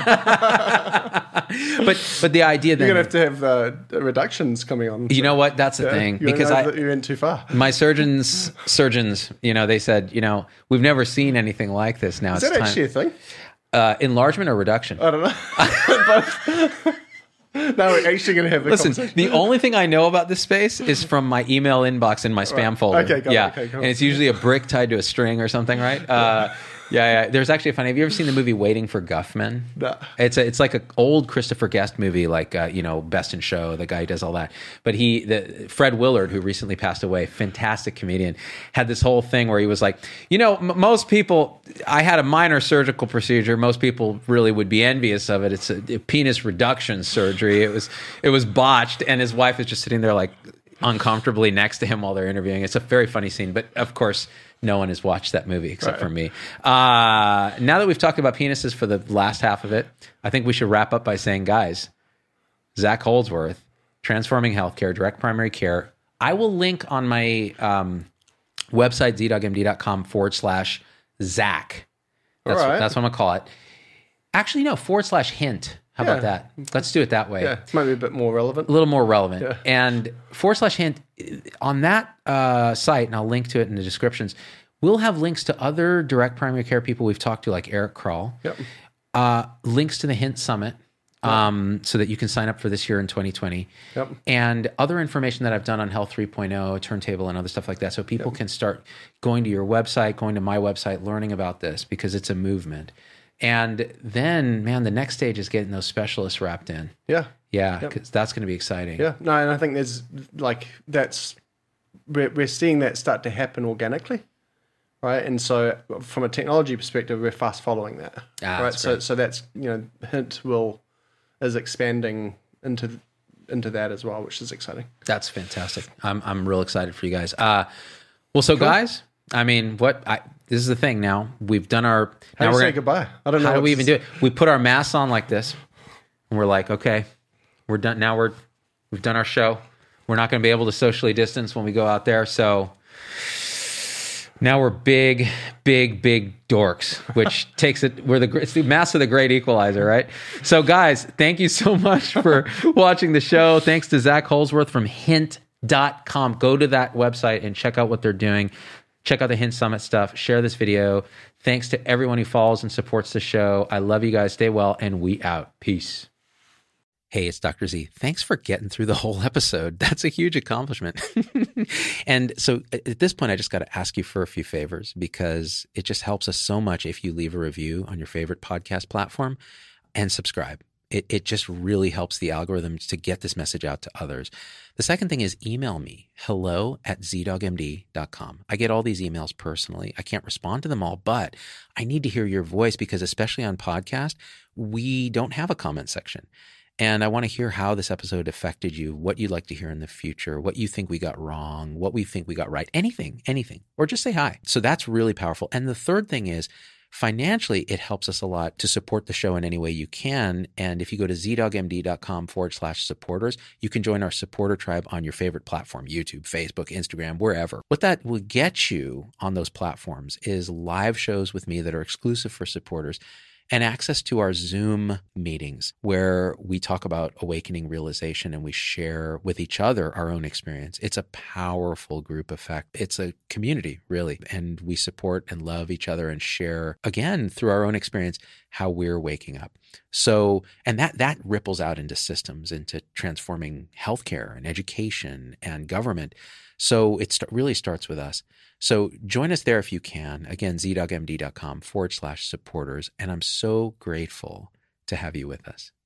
But the idea that you're going to have reductions coming on. You know what? That's the thing. Because you went too far. My surgeons, they said, we've never seen anything like this. Now is that actually a thing? Enlargement or reduction? I don't know. Now we're actually going to have a conversation. The only thing I know about this space is from my email inbox in my spam folder. Okay, got it. Okay, and it's usually a brick tied to a string or something, right? Yeah. There's actually a funny. Have you ever seen the movie Waiting for Guffman? No. It's like an old Christopher Guest movie, like Best in Show. The guy who does all that. But Fred Willard, who recently passed away, fantastic comedian, had this whole thing where he was like, most people. I had a minor surgical procedure. Most people really would be envious of it. It's a penis reduction surgery. It was botched, and his wife is just sitting there like uncomfortably next to him while they're interviewing. It's a very funny scene, but of course. No one has watched that movie except for me. Now that we've talked about penises for the last half of it, I think we should wrap up by saying, guys, Zach Holdsworth, Transforming Healthcare, Direct Primary Care. I will link on my website, zdogmd.com/Zach. That's what I'm going to call it. Actually, no, /hint. How about that? Let's do it that way. Yeah, it might be a bit more relevant. A little more relevant. Yeah. And /hint on that site, and I'll link to it in the descriptions, we'll have links to other direct primary care people we've talked to, like Eric Krull. Yep. Links to the Hint Summit, so that you can sign up for this year in 2020. Yep. And other information that I've done on Health 3.0, Turntable, and other stuff like that. So people can start going to your website, going to my website, learning about this because it's a movement. And then, man, the next stage is getting those specialists wrapped in. Yeah. Yeah, because that's going to be exciting. Yeah, no, and I think there's we're seeing that start to happen organically, right? And so from a technology perspective, we're fast following that, right? So that's Hint is expanding into that as well, which is exciting. That's fantastic. I'm real excited for you guys. Guys, I mean, this is the thing. Now we've done our. How do you say goodbye? I don't know. How do we even do it? We put our masks on like this, and we're like, okay, we're done. Now we've done our show. We're not going to be able to socially distance when we go out there. So now we're big dorks, which takes it. It's the mass of the great equalizer, right? So guys, thank you so much for watching the show. Thanks to Zach Holsworth from Hint.com. Go to that website and check out what they're doing. Check out the Hint Summit stuff. Share this video. Thanks to everyone who follows and supports the show. I love you guys. Stay well, and we out. Peace. Hey, it's Dr. Z. Thanks for getting through the whole episode. That's a huge accomplishment. And so at this point, I just got to ask you for a few favors because it just helps us so much if you leave a review on your favorite podcast platform and subscribe. It just really helps the algorithms to get this message out to others. The second thing is email me, hello@zdogmd.com. I get all these emails personally. I can't respond to them all, but I need to hear your voice because especially on podcast, we don't have a comment section. And I want to hear how this episode affected you, what you'd like to hear in the future, what you think we got wrong, what we think we got right, anything, or just say hi. So that's really powerful. And the third thing is, financially, it helps us a lot to support the show in any way you can. And if you go to zdogmd.com/supporters, you can join our supporter tribe on your favorite platform, YouTube, Facebook, Instagram, wherever. What that will get you on those platforms is live shows with me that are exclusive for supporters and access to our Zoom meetings where we talk about awakening realization and we share with each other our own experience. It's a powerful group effect. It's a community, really. And we support and love each other and share, again, through our own experience, how we're waking up. So, and that ripples out into systems, into transforming healthcare and education and government. So it really starts with us. So join us there if you can. Again, zdogmd.com/supporters. And I'm so grateful to have you with us.